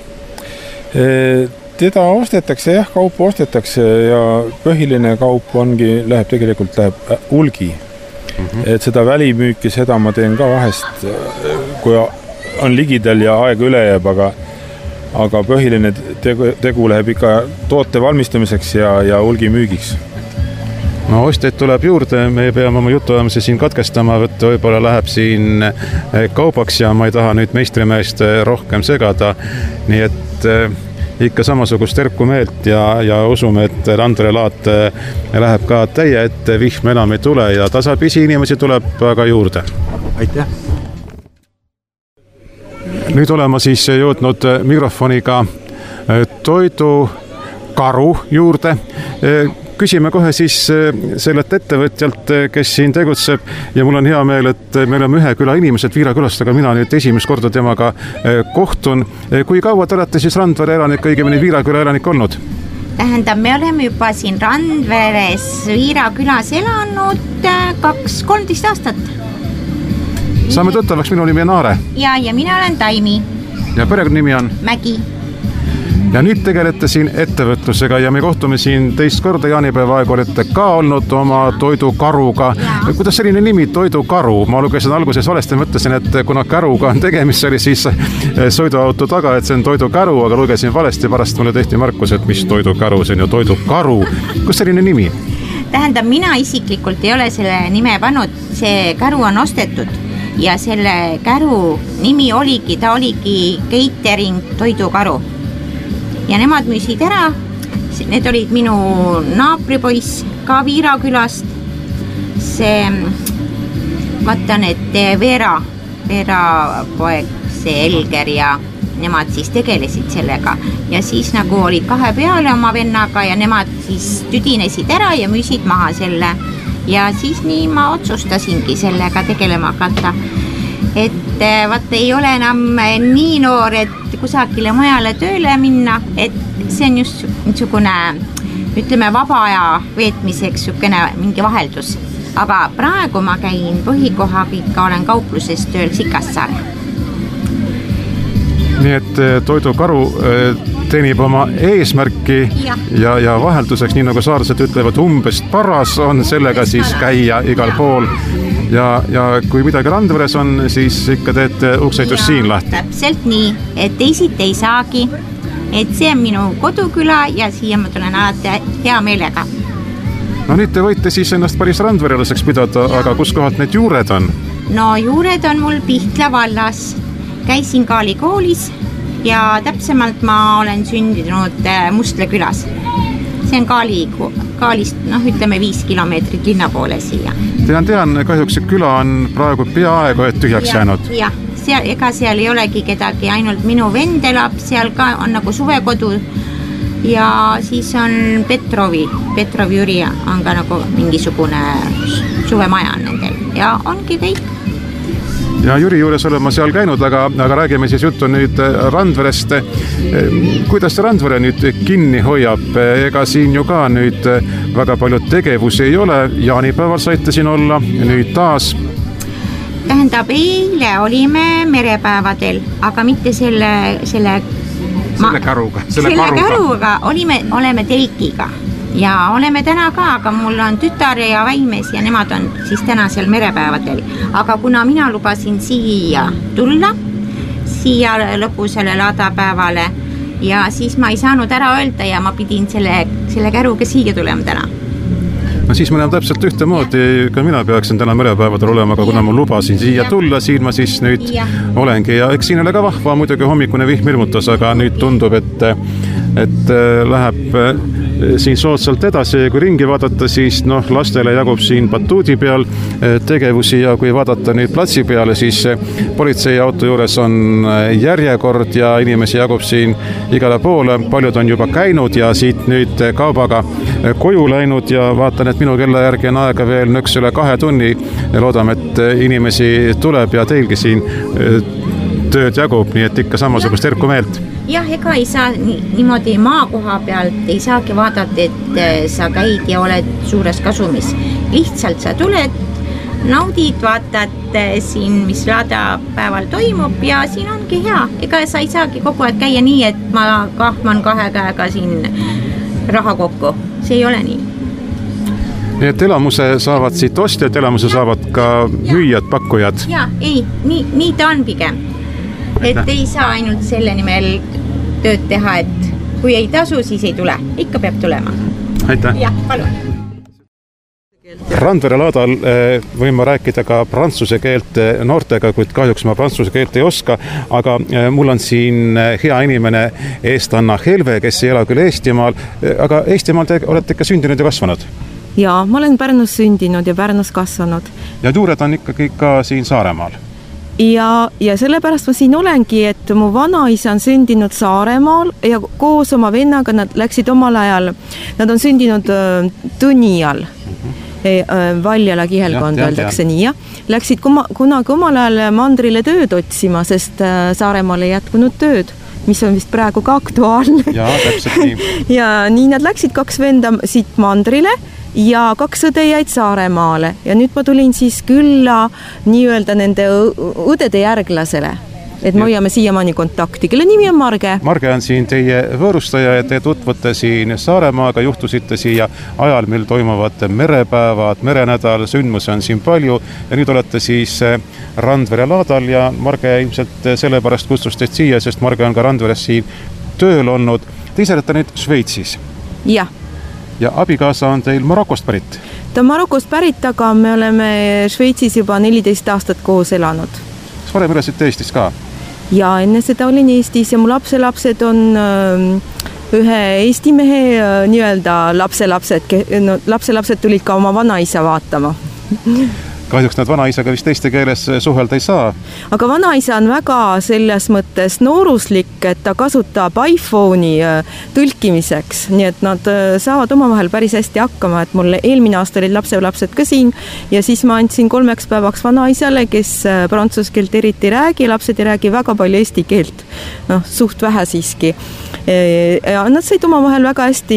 Teda ostetakse, jah, kaupa ostetakse ja põhiline kaup läheb hulgi. Et seda välimüüki, seda ma teen ka vahest, kui on ligidel ja aeg üle jääb, aga põhiline tegu läheb ikka toote valmistamiseks ja hulgi müügiks. No ostjaid tuleb juurde, me peame oma jutuajamise siin katkestama, võib-olla läheb siin kaubaks ja ma ei taha nüüd meistrimeest rohkem segada, nii et ikka samasugust terku meelt ja usume, et Randvere laat läheb ka täie ette, vihm enam ei tule ja tasapisi inimesi tuleb aga juurde. Aitäh! Nüüd olema siis jõudnud mikrofoniga toidukaru juurde. Küsime kohe siis sellelt ettevõtjalt, kes siin tegutseb ja mul on hea meel, et me oleme ühe küla inimesed Viirakülast, aga mina nüüd esimest korda temaga kohtun. Kui kaua te olete siis Randvere elanik, õigemini Viiraküla elanik olnud? Tähendab, me oleme juba siin Randveres Viirakülas elanud 13 aastat. Saame tuttavaks, minu nimi on Aare. Ja mina olen Taimi. Ja perekonnimi on? Mägi. Ja nüüd tegelete siin ettevõtlusega ja me kohtume siin teist korda, jaanipäeva aeg olete ka olnud oma toidukaruga. Kuidas selline nimi toidukaru? Ma lugesin alguses valesti, mõtlesin, et kuna käruga on tegemist, see oli siis sõiduauto taga, et see on toidukäru, aga lugesin valesti, pärast mulle tehti märkus, et mis toidukäru, see on ju toidukaru. Kus selline nimi? Tähendab, mina isiklikult ei ole selle nime pannud, see käru on ostetud ja selle käru nimi oligi catering toidukaru. Ja nemad müüsid ära, need olid minu naabripoiss ka Viirakülast, see, vaata need Veera poeg, see Elger ja nemad siis tegelesid sellega ja siis nagu olid 2 peale oma vennaga ja nemad siis tüdinesid ära ja müüsid maha selle ja siis nii ma otsustasingi sellega tegelema hakata. Et vaata ei ole enam nii noor, et kusagile mujale tööle minna, et see on just niisugune, ütleme, vaba aja veetmiseks niisugune mingi vaheldus. Aga praegu ma käin põhikohaga, ikka olen kaupluses tööl Sikassaare. Nii et toidukaru teenib oma eesmärki ja vahelduseks, nii nagu saarlased ütlevad, umbes paras on sellega siis käia igal pool. Ja kui midagi Randveres on, siis ikka teete ukseid just siin lahti. Täpselt nii, et teisiti ei saagi, et see on minu koduküla ja siia ma tulen alati hea meelega. No nüüd te võite siis ennast päris randverelaseks pidada, aga kus kohalt need juured on? No juured on mul Pihtla vallas. Käisin Kaali koolis ja täpsemalt ma olen sündinud Mustle külas. See on Kaalist, ütleme 5 kilomeetrit linna poole siia. Tean, kahjuks see küla on praegu peaaegu tühjaks jäänud. Jah, ega seal ei olegi kedagi, ainult minu vend elab, seal ka on nagu suvekodu ja siis on Petrovi Jüri on ka nagu mingisugune suvemaja on nendel ja ongi kõik. Ja Jüri juures olen ma seal käinud, aga räägime siis juttu nüüd Randverest. Kuidas see Randvere nüüd kinni hoiab? Ega siin ju ka nüüd väga palju tegevusi ei ole. Jaanipäeval saite siin olla, nüüd taas. Tähendab, eile olime merepäevadel, aga mitte selle karuga oleme telkiga. Ja oleme täna ka, aga mul on tütar ja vaimes ja nemad on siis täna seal merepäevadel. Aga kuna mina lubasin siia tulla, siia lõpusele laadapäevale ja siis ma ei saanud ära öelda ja ma pidin selle käruga siia tulema täna. No siis me oleme täpselt ühtemoodi, ka mina peaksin täna merepäevadel olema, aga kuna ma lubasin siia tulla, siin ma siis nüüd olengi ja eks siin ole ka vahva, muidugi hommikune vihm ilmutas, aga nüüd tundub, et läheb siin soodsalt edasi ja kui ringi vaadata, siis lastele jagub siin batuudi peal tegevusi ja kui vaadata nüüd platsi peale, siis politseiauto juures on järjekord ja inimesi jagub siin igale poole. Paljud on juba käinud ja siit nüüd kaubaga koju läinud ja vaatan, et minu kella järgi on aega veel nõks üle 2 tunni. Loodame, et inimesi tuleb ja teilgi siin tööd jagub, nii et ikka samasugust erku meelt. Jah, ega ei saa niimoodi maakoha pealt, ei saagi vaadata, et sa käid ja oled suures kasumis. Lihtsalt sa tuled, naudid, vaatad siin, mis laadapäeval toimub ja siin ongi hea. Ega sa ei saagi kogu aeg käia nii, et ma kahman 2 käega siin raha kokku. See ei ole nii. Nii et elamuse saavad siit ostjad, elamuse saavad ka müüjad, pakkujad? Jaa, ei, nii ta on pigem. Et ei saa ainult selle nimel tööd teha, et kui ei tasu, siis ei tule. Ikka peab tulema. Aitäh. Jah, palun. Randvere laadal võin ma rääkida ka prantsuse keelt noortega, kuid kahjuks ma prantsuse keelt ei oska, aga mul on siin hea inimene Eestanna Helve, kes ei ela küll Eestimaal, aga Eestimaal te olete ikka sündinud ja kasvanud? Jaa, ma olen Pärnus sündinud ja Pärnus kasvanud. Ja juured on ikkagi ka siin Saaremaal? Ja sellepärast ma siin olengi, et mu vanaisa on sündinud Saaremaal ja koos oma vennaga nad läksid omal ajal, nad on sündinud Tõnial, Valjala kihelkond öeldakse nii, läksid kunagi omal ajal mandrile tööd otsima, sest Saaremaal ei jätkunud tööd, mis on vist praegu ka aktuaalne. Jaa, täpselt nii. Ja nii nad läksid 2 venda siit mandrile ja 2 õde jäid Saaremaale ja nüüd ma tulin siis külla nii-öelda nende õdede järglasele, et me hoiame siiamaani kontakti, kelle nimi on Marge. Marge on siin teie võõrustaja ja te tutvute siin Saaremaaga, juhtusite siia ajal, mil toimuvad merepäevad, merenädal, sündmusi on siin palju ja nüüd olete siis Randvere laadal ja Marge ilmselt sellepärast kutsus teid siia, sest Marge on ka Randveres siin tööl olnud. Te ise olete nüüd Šveitsis? Jah. Ja abikaasa on teil Marokost pärit? Ta on Marokost pärit, aga me oleme Šveitsis juba 14 aastat koos elanud. Kas varem elasite Eestis ka? Ja enne seda olin Eestis ja mu lapselapsed on ühe Eesti mehe nii-öelda lapselapsed tulid ka oma vanaisa vaatama. kahjuks nad vanaisaga vist teiste keeles suhelda ei saa. Aga vanaisa on väga selles mõttes nooruslik, et ta kasutab iPhone'i tõlkimiseks, nii et nad saavad omavahel päris hästi hakkama, et mul eelmine aasta olid lapselapsed ka siin ja siis ma andsin 3 päevaks vanaisale, kes prantsuse keelt eriti ei räägi, lapsed ei räägi väga palju eesti keelt, suht vähe siiski. Ja nad said omavahel väga hästi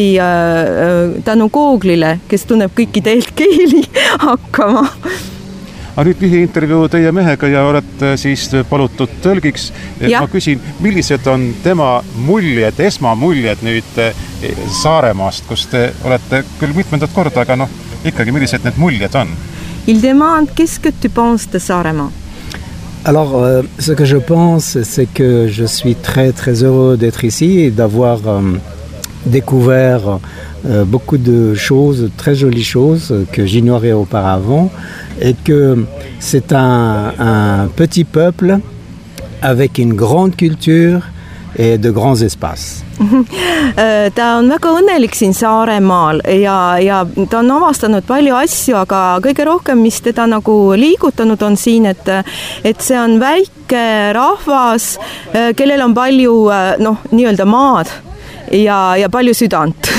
tänu Google'ile, kes tunneb kõiki keeli hakkama. Aga nüüd lühiintervjuu teie mehega ja olete siis palutud tõlgiks. Ma küsin, millised on tema muljed, esmamuljed nüüd Saaremaast, kus te olete küll mitmendat korda, aga ikkagi millised need muljed on? Il demande, qu'est-ce que tu penses de Saaremaa? Alors, ce que je pense, c'est que je suis très très heureux d'être ici et d'avoir découvert beaucoup de choses, très jolies choses que j'ignorais auparavant et que c'est un petit peuple avec une grande culture et de grands espaces. Ta on väga õnnelik siin Saaremaal ja ta on avastanud palju asju, aga kõige rohkem, mis teda nagu liigutanud on siin, et see on väike rahvas, kellel on palju nii-öelda maad ja palju südant.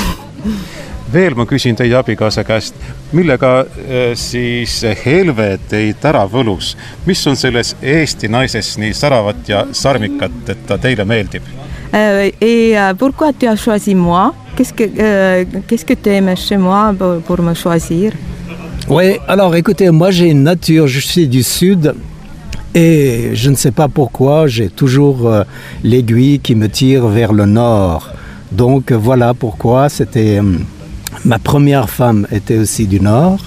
Veel ma küsin teie abikaasa käest, millega siis Helve teid ära võlus? Mis on selles Eesti naises nii säravat ja sarmikat, et ta teile meeldib? Et pourquoi tu as choisi moi? Qu'est-ce que tu aimes chez moi pour me choisir? Oui, alors écoutez, moi j'ai une nature, je suis du sud et je ne sais pas pourquoi, j'ai toujours l'aiguille qui me tire vers le nord. Donc voilà pourquoi c'était... Ma première femme était aussi du Nord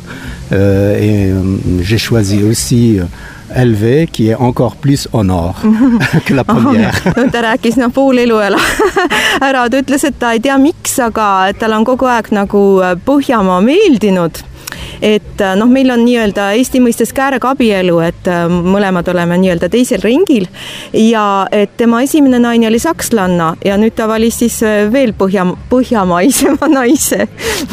et j'ai choisi aussi Helve, qui est encore plus au Nord que la première. Ta rääkis pool elu ära, ta ütles, et ta ei tea miks, aga tal on kogu aeg nagu Põhjamaa meeldinud. Et meil on nii-öelda Eesti mõistes käärega abielu, et mõlemad oleme nii-öelda teisel ringil ja et tema esimene naine oli sakslanna ja nüüd ta valis siis veel põhjamaisema naise.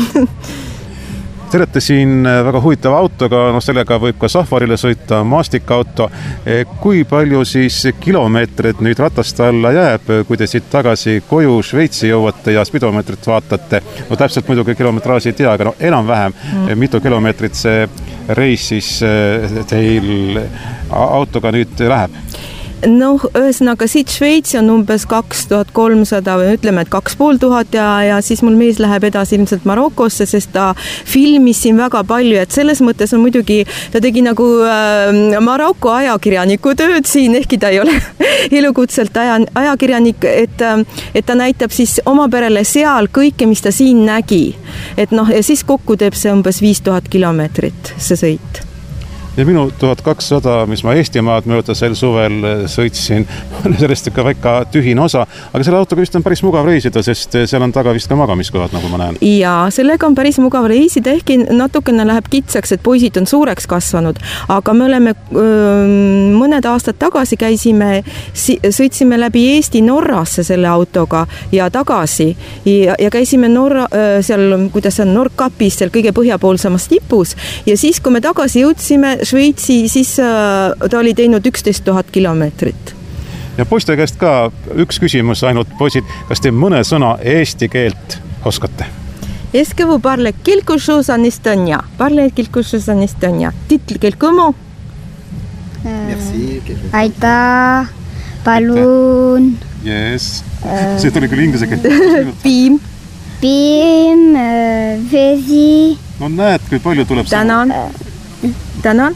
Te olete siin väga huvitava autoga, sellega võib ka sahvarile sõita, maastikauto. Kui palju siis kilomeetrid nüüd ratast alla jääb, kui te siit tagasi koju Šveitsi jõuate ja spidomeetrit vaatate? Täpselt muidugi kilometraaži ei tea, aga enam-vähem mitu kilomeetrit see reis siis teil autoga nüüd läheb? Ühesõnaga siit Šveitsi on umbes 2300 või ütleme, et 2500 ja siis mul mees läheb edasi ilmselt Marokosse, sest ta filmis siin väga palju, et selles mõttes on muidugi, ta tegi nagu Maroko ajakirjaniku tööd siin, ehkki ta ei ole elukutselt ajakirjanik, et ta näitab siis oma perele seal kõike, mis ta siin nägi. Et ja siis kokku teeb see umbes 5000 kilomeetrit, see sõit. Ja minu 1200, mis ma Eestimaad mööda sel suvel sõitsin, on sellest ikka väga tühine osa, aga selle autoga vist on päris mugav reisida, sest seal on taga vist ka magamiskohad, nagu ma näen. Ja sellega on päris mugav reisida, ehkki natukene läheb kitsaks, et poisid on suureks kasvanud, aga me oleme mõned aastad tagasi sõitsime läbi Eesti Norrasse selle autoga ja tagasi ja käisime seal, kuidas on Nordkapis, seal kõige põhjapoolsamas tipus ja siis, kui me tagasi jõudsime Šveitsi, siis ta oli teinud 11 000 kilomeetrit. Ja poiste käest ka üks küsimus ainult, poisid, kas te mõne sõna eesti keelt oskate? Est-ce que vous parlez quelque chose en estonien? Parlez quelque chose en estonien. Dites quelques mots. Merci. Aita, palun. Yes. See tuli küll inglise keelt. Piim. Piim, vesi. No näed, kui palju tuleb Tänan. Tänan.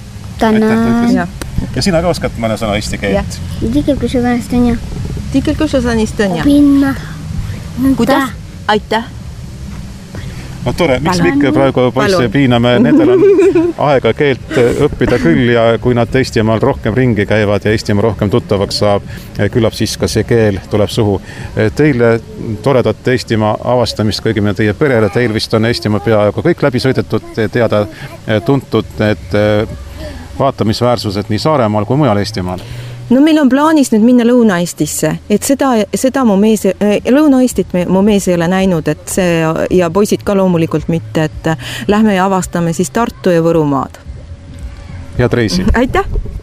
Ja sina ka oskad mõne sõna eesti keelt? Dikelkus on Estonia. Dikelkus on Estonia. Pinna. Kuidas? Aitäh. No tore, miks me ikka praegu poisse piiname, nendel on aega keelt õppida küll ja kui nad Eestimaal rohkem ringi käivad ja Eestimaa rohkem tuttavaks saab, küllap siis ka see keel tuleb suhu. Teile toredat Eestimaa avastamist kõigimine teie perele, teil vist on Eestimaa peaaegu kõik läbi sõidetud, teada tuntud need vaatamisväärsused nii Saaremaal kui mujal Eestimaal. No meil on plaanis nüüd minna Lõuna-Eestisse, et seda mu mees, Lõuna-Eestit mu mees ei ole näinud, et see ja poisid ka loomulikult mitte, et lähme ja avastame siis Tartu ja Võrumaad. head reisi! Aitäh!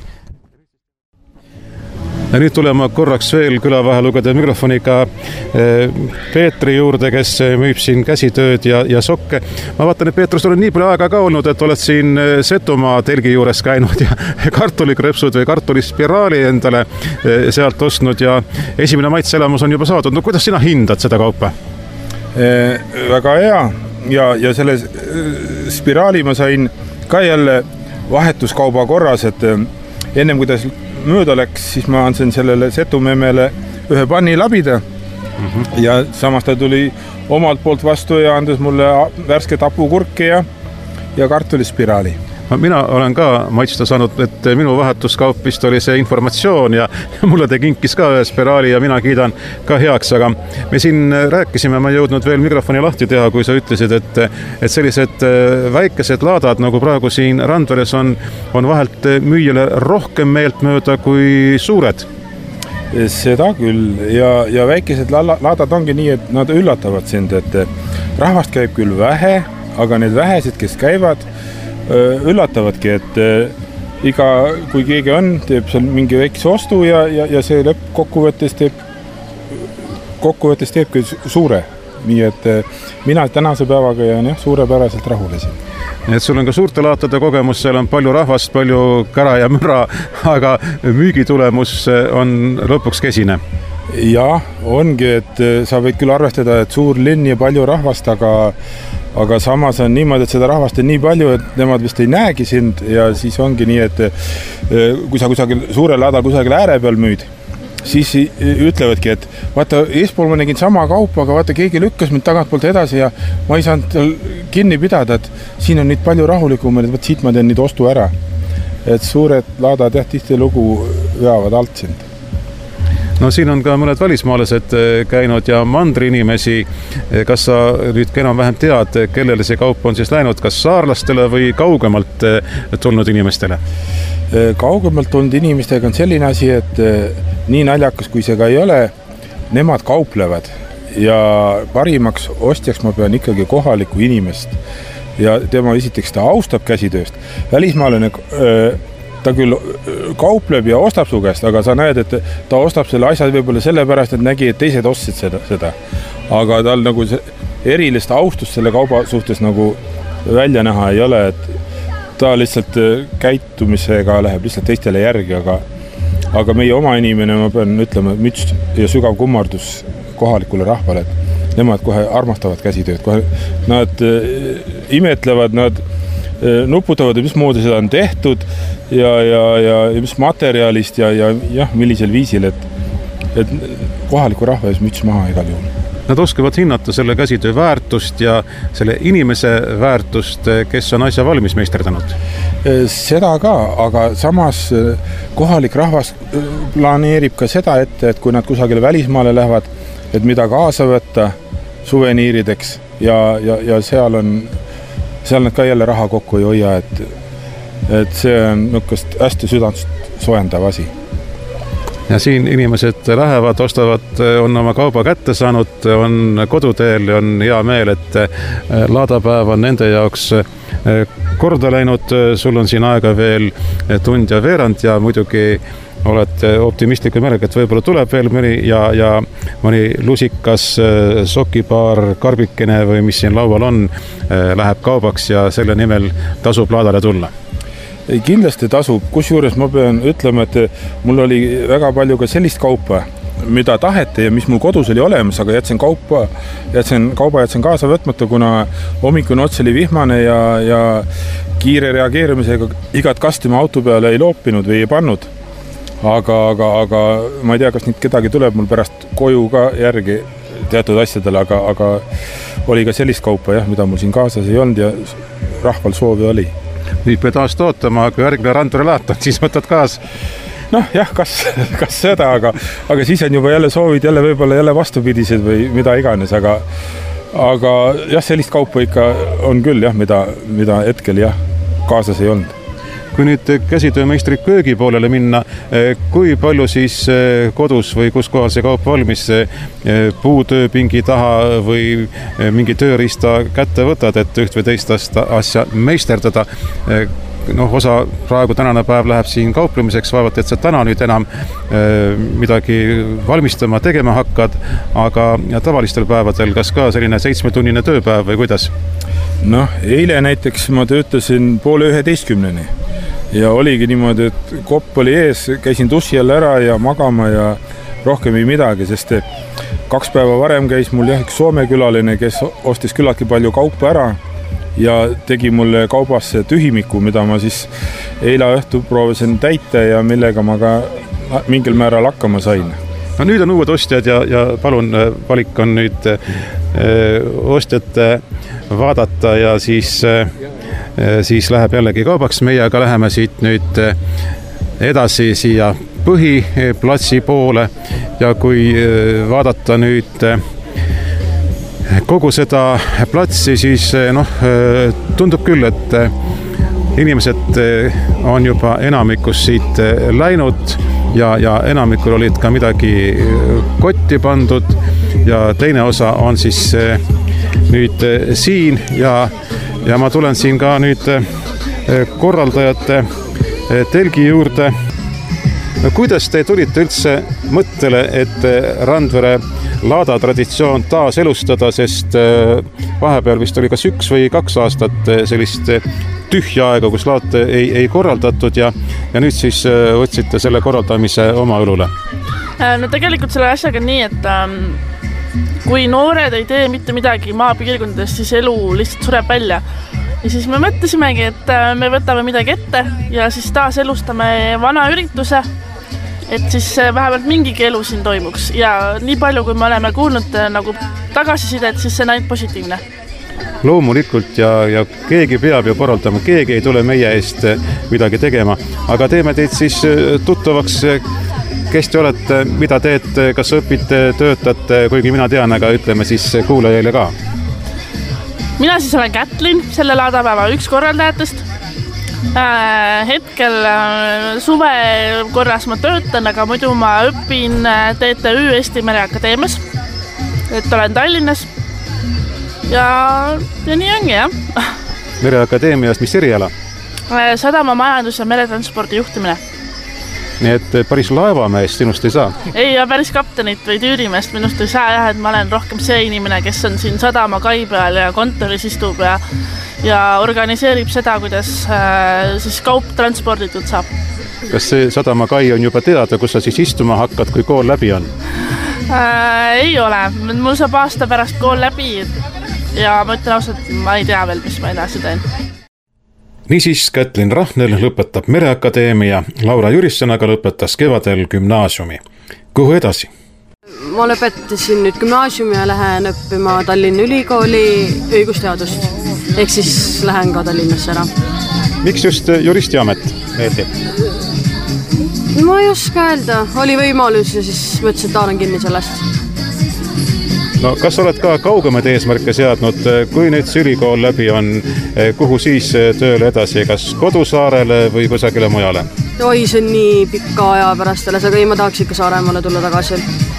Ja nüüd tulema korraks veel külavahel mikrofoniga Peetri juurde, kes müüb siin käsitööd ja sokke. Ma vaatan, et Peetrus on nii palju aega ka olnud, et oled siin Setomaa telgi juures käinud ja kartulikrepsud või kartulispiraali endale sealt ostnud ja esimene maitseelamus on juba saadud. No kuidas sina hindad seda kaupa? Väga hea ja selle spiraali ma sain ka jälle vahetuskauba korras, et ennem kuidas mööda läks, siis ma andsin sellele Setumemmele ühe panni labida ja samas ta tuli omalt poolt vastu ja andas mulle värske tapukurki ja kartulispiraali. Mina olen ka maitsta saanud, et minu vahetuskaup vist oli see informatsioon ja mulle te kinkis ka ühe spiraali ja mina kiidan ka heaks, aga me siin rääkisime, ma ei jõudnud veel mikrofoni lahti teha, kui sa ütlesid, et sellised väikesed laadad, nagu praegu siin Randveres on vahelt müüjale rohkem meeltmööda kui suured. Seda küll ja väikesed laadad ongi nii, et nad üllatavad sind, et rahvast käib küll vähe, aga need vähesed, kes käivad, üllatavadki, et kui keegi on, teeb seal mingi väikse ostu ja see lõppkokkuvõttes teebki suure. Nii et mina tänase päevaga jään suurepäraselt rahulesin. Et sul on ka suurte laatade kogemus, seal on palju rahvast, palju kära ja müra, aga müügitulemus on lõpuks kesine. Ja, ongi, et sa võid küll arvestada, et suur linn ja palju rahvast, aga samas on niimoodi, et seda rahvast on nii palju, et nemad vist ei näegi sind ja siis ongi nii, et kui sa kusagil suure laada kusagil ääre peal müüd, siis ütlevadki, et vaata, eespool ma nägin sama kaupa, aga vaata, keegi lükkas mind tagantpoolt edasi ja ma ei saanud kinni pidada, et siin on nüüd palju rahulikum, et siit ma teen nüüd ostu ära. Et suured laadad tihti lugu veavad alt sind. No siin on ka mõned välismaalased käinud ja mandri inimesi. Kas sa nüüd enam vähem tead, kellele see kaup on siis läinud, kas saarlastele või kaugemalt tulnud inimestele? Kaugemalt tulnud inimestega on selline asi, et nii naljakas kui see ka ei ole, nemad kauplevad ja parimaks ostjaks ma pean ikkagi kohalikku inimest ja tema esiteks ta austab käsitööst. Välismaalane ta küll kaupleb ja ostab su käest, aga sa näed, et ta ostab selle asja võib-olla sellepärast, et nägi, et teised ostsid seda. Aga tal nagu erilist austust selle kauba suhtes nagu välja näha ei ole, et ta lihtsalt käitumisega läheb lihtsalt teistele järgi, aga meie oma inimene, ma pean ütlema, müts ja sügav kummardus kohalikule rahvale, et nemad kohe armastavad käsitööd, kohe nad imetlevad, nad nuputavad, mis moodi seda on tehtud ja mis materjalist ja millisel viisil, et kohaliku rahva ees müts maha igal juhul. Nad oskavad hinnata selle käsitöö väärtust ja selle inimese väärtust, kes on asja valmis meisterdanud? Seda ka, aga samas kohalik rahvas planeerib ka seda ette, et kui nad kusagile välismaale lähevad, et mida kaasa võtta suveniirideks ja seal nad ka jälle raha kokku ei hoia, et see on nukast hästi südant soojendav asi. Ja siin inimesed lähevad, ostavad, on oma kauba kätte saanud, on koduteel ja on hea meel, et laadapäev on nende jaoks korda läinud. Sul on siin aega veel tund ja veerand ja muidugi oled optimistliku meelega, et võib-olla tuleb veel mõni lusikas, sokipaar, karbikene või mis siin laual on, läheb kaubaks ja selle nimel tasub laadale tulla. Kindlasti tasub, kusjuures ma pean ütlema, et mul oli väga palju ka sellist kaupa, mida taheti ja mis mul kodus oli olemas, aga jätsin kauba kaasa võtmata, kuna hommikune ots oli vihmane ja kiire reageerimisega igat kasti ma auto peale ei loopinud või ei pannud. Aga ma ei tea, kas nüüd kedagi tuleb mul pärast koju ka järgi teatud asjadele, aga oli ka sellist kaupa, mida mul siin kaasas ei olnud ja rahval soovi oli. Nüüd pead aasta ootama, kui järgmine Randvere laat on, siis võtad kaas. Noh, jah, kas seda, aga siis on juba jälle soovid jälle võib-olla jälle vastupidised või mida iganes, aga jah, sellist kaupa ikka on küll, mida hetkel kaasas ei olnud. Kui nüüd käsitöömeistri köögi poolele minna, kui palju siis kodus või kus kohal see kaup valmis puutööpingi taha või mingi tööriista kätte võtad, et üht või teist asja meisterdada? osa praegu tänane päev läheb siin kauplemiseks, vaevalt, et sa täna nüüd enam midagi valmistama, tegema hakkad, aga tavalistel päevadel kas ka selline 7-tunnine tööpäev või kuidas? Eile näiteks ma töötasin 10:30 ja oligi niimoodi, et kopp oli ees, käisin dussi jälle ära ja magama ja rohkem ei midagi, sest 2 päeva varem käis mul üks Soome külaline, kes ostis küllaltki palju kaupa ära ja tegi mulle kaubasse tühimiku, mida ma siis eile õhtul proovisin täita ja millega ma ka mingil määral hakkama sain. No nüüd on uued ostjad ja palun, valik on nüüd ostjate vaadata ja siis läheb jällegi kaubaks. Meie aga läheme siit nüüd edasi siia põhiplatsi poole ja kui vaadata nüüd kogu seda platsi, siis tundub küll, et inimesed on juba enamikus siit läinud ja enamikul olid ka midagi kotti pandud ja teine osa on siis nüüd siin ja ma tulen siin ka nüüd korraldajate telgi juurde. Kuidas te tulite üldse mõttele, et Randvere laada traditsioon taas elustada, sest vahepeal vist oli kas 1 või 2 aastat sellist tühja aega, kus laate ei korraldatud ja nüüd siis võtsite selle korraldamise oma õlule? No tegelikult selle asjaga nii, et kui noored ei tee mitte midagi maapiirkondades, siis elu lihtsalt sureb välja. Ja siis me mõtlesimegi, et me võtame midagi ette ja siis taas elustame vana ürituse, et siis vähemalt mingigi elu siin toimuks ja nii palju, kui me oleme kuulnud nagu tagasisidet, siis see on ainult positiivne. Loomulikult ja keegi peab ju korraldama, keegi ei tule meie eest midagi tegema, aga teeme teid siis tuttavaks, kes te olete, mida teete, kas õpite, töötate, kuigi mina tean, aga ütleme siis kuulajaile ka. Mina siis olen Kätlin, selle laadapäeva üks korraldajatest. Hetkel suve korras ma töötan, aga muidu ma õpin TTÜ Eesti Mereakadeemias, et olen Tallinnas ja nii ongi, jah. Mereakadeemias, mis eriala? Sadama majandus ja meretranspordi juhtimine. Nii et päris laevameest sinust ei saa? Ei, ja päris kaptenit või tüürimeest minust ei saa, jah, et ma olen rohkem see inimene, kes on siin sadama kai peal ja kontoris istub ja organiseerib seda, kuidas siis kaup transporditud saab. Kas see sadama kai on juba teada, kus sa siis istuma hakkad, kui kool läbi on? Ei ole. Mul saab aasta pärast kool läbi ja ma ütlen ausalt, ma ei tea veel, mis ma edasi teen. Niisiis Kätlin Rahnel lõpetab Mereakadeemia, Laura Jürisson aga lõpetas kevadel gümnaasiumi. Kuhu edasi? Ma lõpetasin nüüd gümnaasiumi ja lähen õppima Tallinna Ülikooli õigusteadust. Ehk siis lähen ka Tallinnasse ära. Miks just juristiamet meeldib? Ma ei oska öelda. Oli võimalus ja siis mõtlesin, et haaran kinni sellest. No, kas oled ka kaugemaid eesmärke seadnud, kui nüüd ülikool läbi on, kuhu siis tööle edasi, kas kodusaarele või kusagile mujale? Oi, see on nii pikka aja pärast alles, aga ei, ma tahaks ikka Saaremaale tulla tagasi.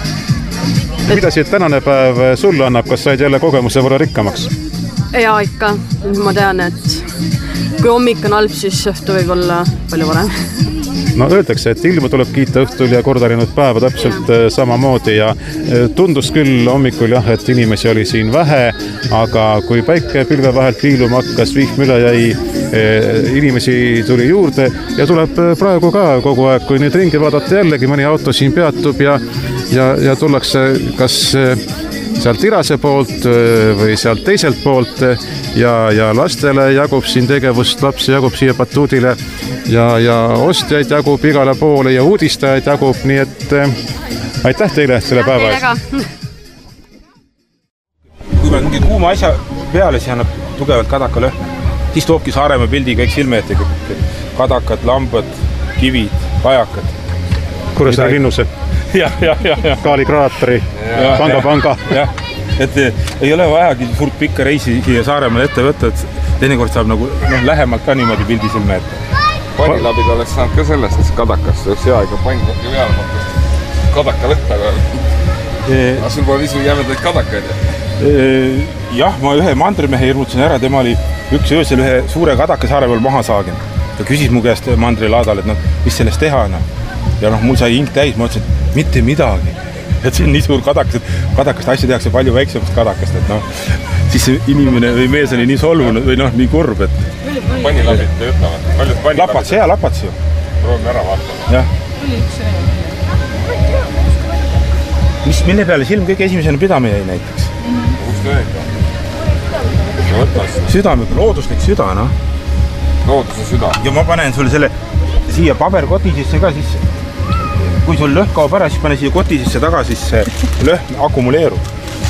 Mida siit tänane päev sulle annab, kas said jälle kogemuse võrra rikkamaks? Jaa, ikka. Ma tean, et kui hommik on halb, siis õhtu võib olla palju varem. No öeldakse, et ilma tuleb kiita õhtul ja kordarinud päeva täpselt samamoodi ja tundus küll hommikul jah, et inimesi oli siin vähe, aga kui päike pilve vahelt viiluma hakkas, vihm üle jäi, inimesi tuli juurde ja tuleb praegu ka kogu aeg, kui nüüd ringi vaadata jällegi, mõni auto siin peatub ja tullakse kas sealt Irase poolt või sealt teiselt poolt ja lastele jagub siin tegevust, lapsi jagub siia batuudile ja ostjaid jagub igale poole ja uudistajaid jagub, nii et aitäh teile selle päeva eest. Kui me mingi kuuma asja peale, siis annab tugevalt kadakalõhna. Siis toobki Saaremaa pildi kõik silme ette, kadakad, lambad, kivid, kajakad. Kuressaare linnuse. Kaali kraatri, panga. Et ei ole vajagi suurt pikka reisi siia Saaremaale ette võtta, et teinekord saab nagu lähemalt ka niimoodi pildi silme ette. Pannilabid oleks saanud ka sellest, et kadakast üks hea ega pannilabdi peale mõttest kadaka lõhta veel. Aga sul pole visu jämedaid kadakaid? Jah, ma ühe mandrimehe hirmutasin ära, tema oli üks öösel ühe suure kadaka Saare peal maha saagin. ta küsis mu käest mandrilaadal, et noh, mis sellest teha, noh. Ja noh, mul sai hing täis, ma ütlesin, et mitte midagi. Et see on nii suur kadakast asja tehakse palju väiksemast kadakast, et noh, siis see inimene või mees oli nii solvunud või noh, nii kurb, et... Pannilabid te ütlevad? Paljud pannilabid? Lapats, hea lapats ju. Proovime ära vaatama. Jah. Mille peale silm kõige esimesena pidama jäi näiteks? Kust õega? Südamega, looduslik süda, noh. Looduse süda. Ja ma panen sulle selle siia paberkoti sisse ka sisse. Kui sul lõhn kaob ära, siis pane siia koti sisse taga, siis see lõhn akumuleerub.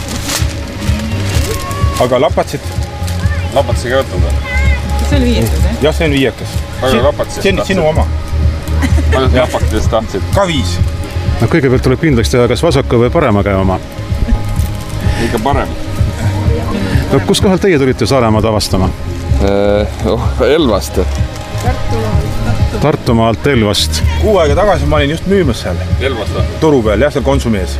Aga lapatsid? Lapatsiga võtnud? See oli 5, jah? Jah, see on 5. Palju lapatsist tahtsid? See on sinu oma. Palju lapatist tahtsid? Ka 5. No kõigepealt tuleb kindlaks teha, kas vasaka või parema käe oma. Ikka parem. No, kus kohal teie tulite Saaremaad avastama? Elvast. Tartumaalt Elvast. 6 aega tagasi ma olin just müümas seal. Elvast? Toru peal, jah, seal Konsumi ees.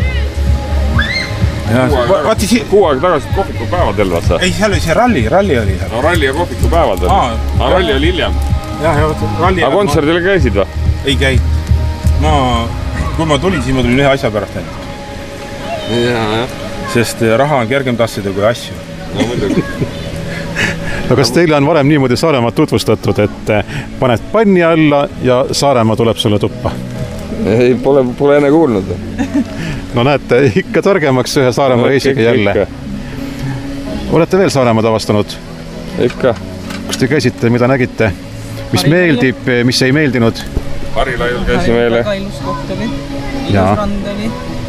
6 aega tagasi kohviku päevad Elvast? Ei, seal oli see ralli oli. No ralli ja kohviku päevad oli. Aga ralli oli hiljem. Ralli. Aga kontserdile käisid või? Ei käi. Kui ma tulin, siis ma tulin ühe asja pärast ainult. Jah. Sest raha on kergem tassida kui asju. No muidugi. No kas teile on varem niimoodi Saaremaad tutvustatud, et paned panni alla ja Saaremaa tuleb sulle tuppa? Ei, pole enne kuulnud. No näete, ikka targemaks ühe Saaremaa reisiga jälle. Olete veel Saaremaad avastanud? Ikka. Kus te käisite, mida nägite? Mis meeldib, mis ei meeldinud? Harilaiul käisime meile. Väga ilus koht oli. Ilus rand oli.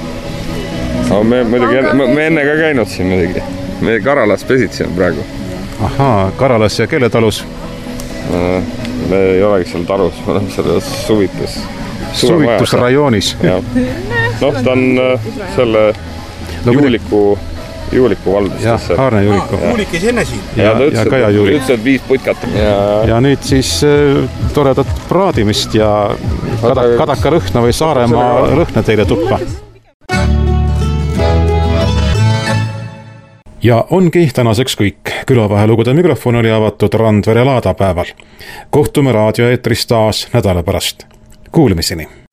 Me enne ka käinud siin muidugi. Me Karalas pesitsime praegu. Ahaa, Karalas ja kelle talus? Me ei olegi seal talus, me oleme selles suvitus. Suvitusrajoonis. Noh, ta on selle juuliku valdustesse. Jah, Haarne juuliku. Juulik käis enne siin. Ja Kaja juulik. Ütles, et 5 putkat. Ja nüüd siis toredat praadimist ja kadaka rõhna või Saaremaa rõhna teile tuppa. Ja ongi tänaseks kõik. Külavahelugude mikrofon oli avatud Randvere laadapäeval. Kohtume raadioeetris taas nädala pärast. Kuulmiseni!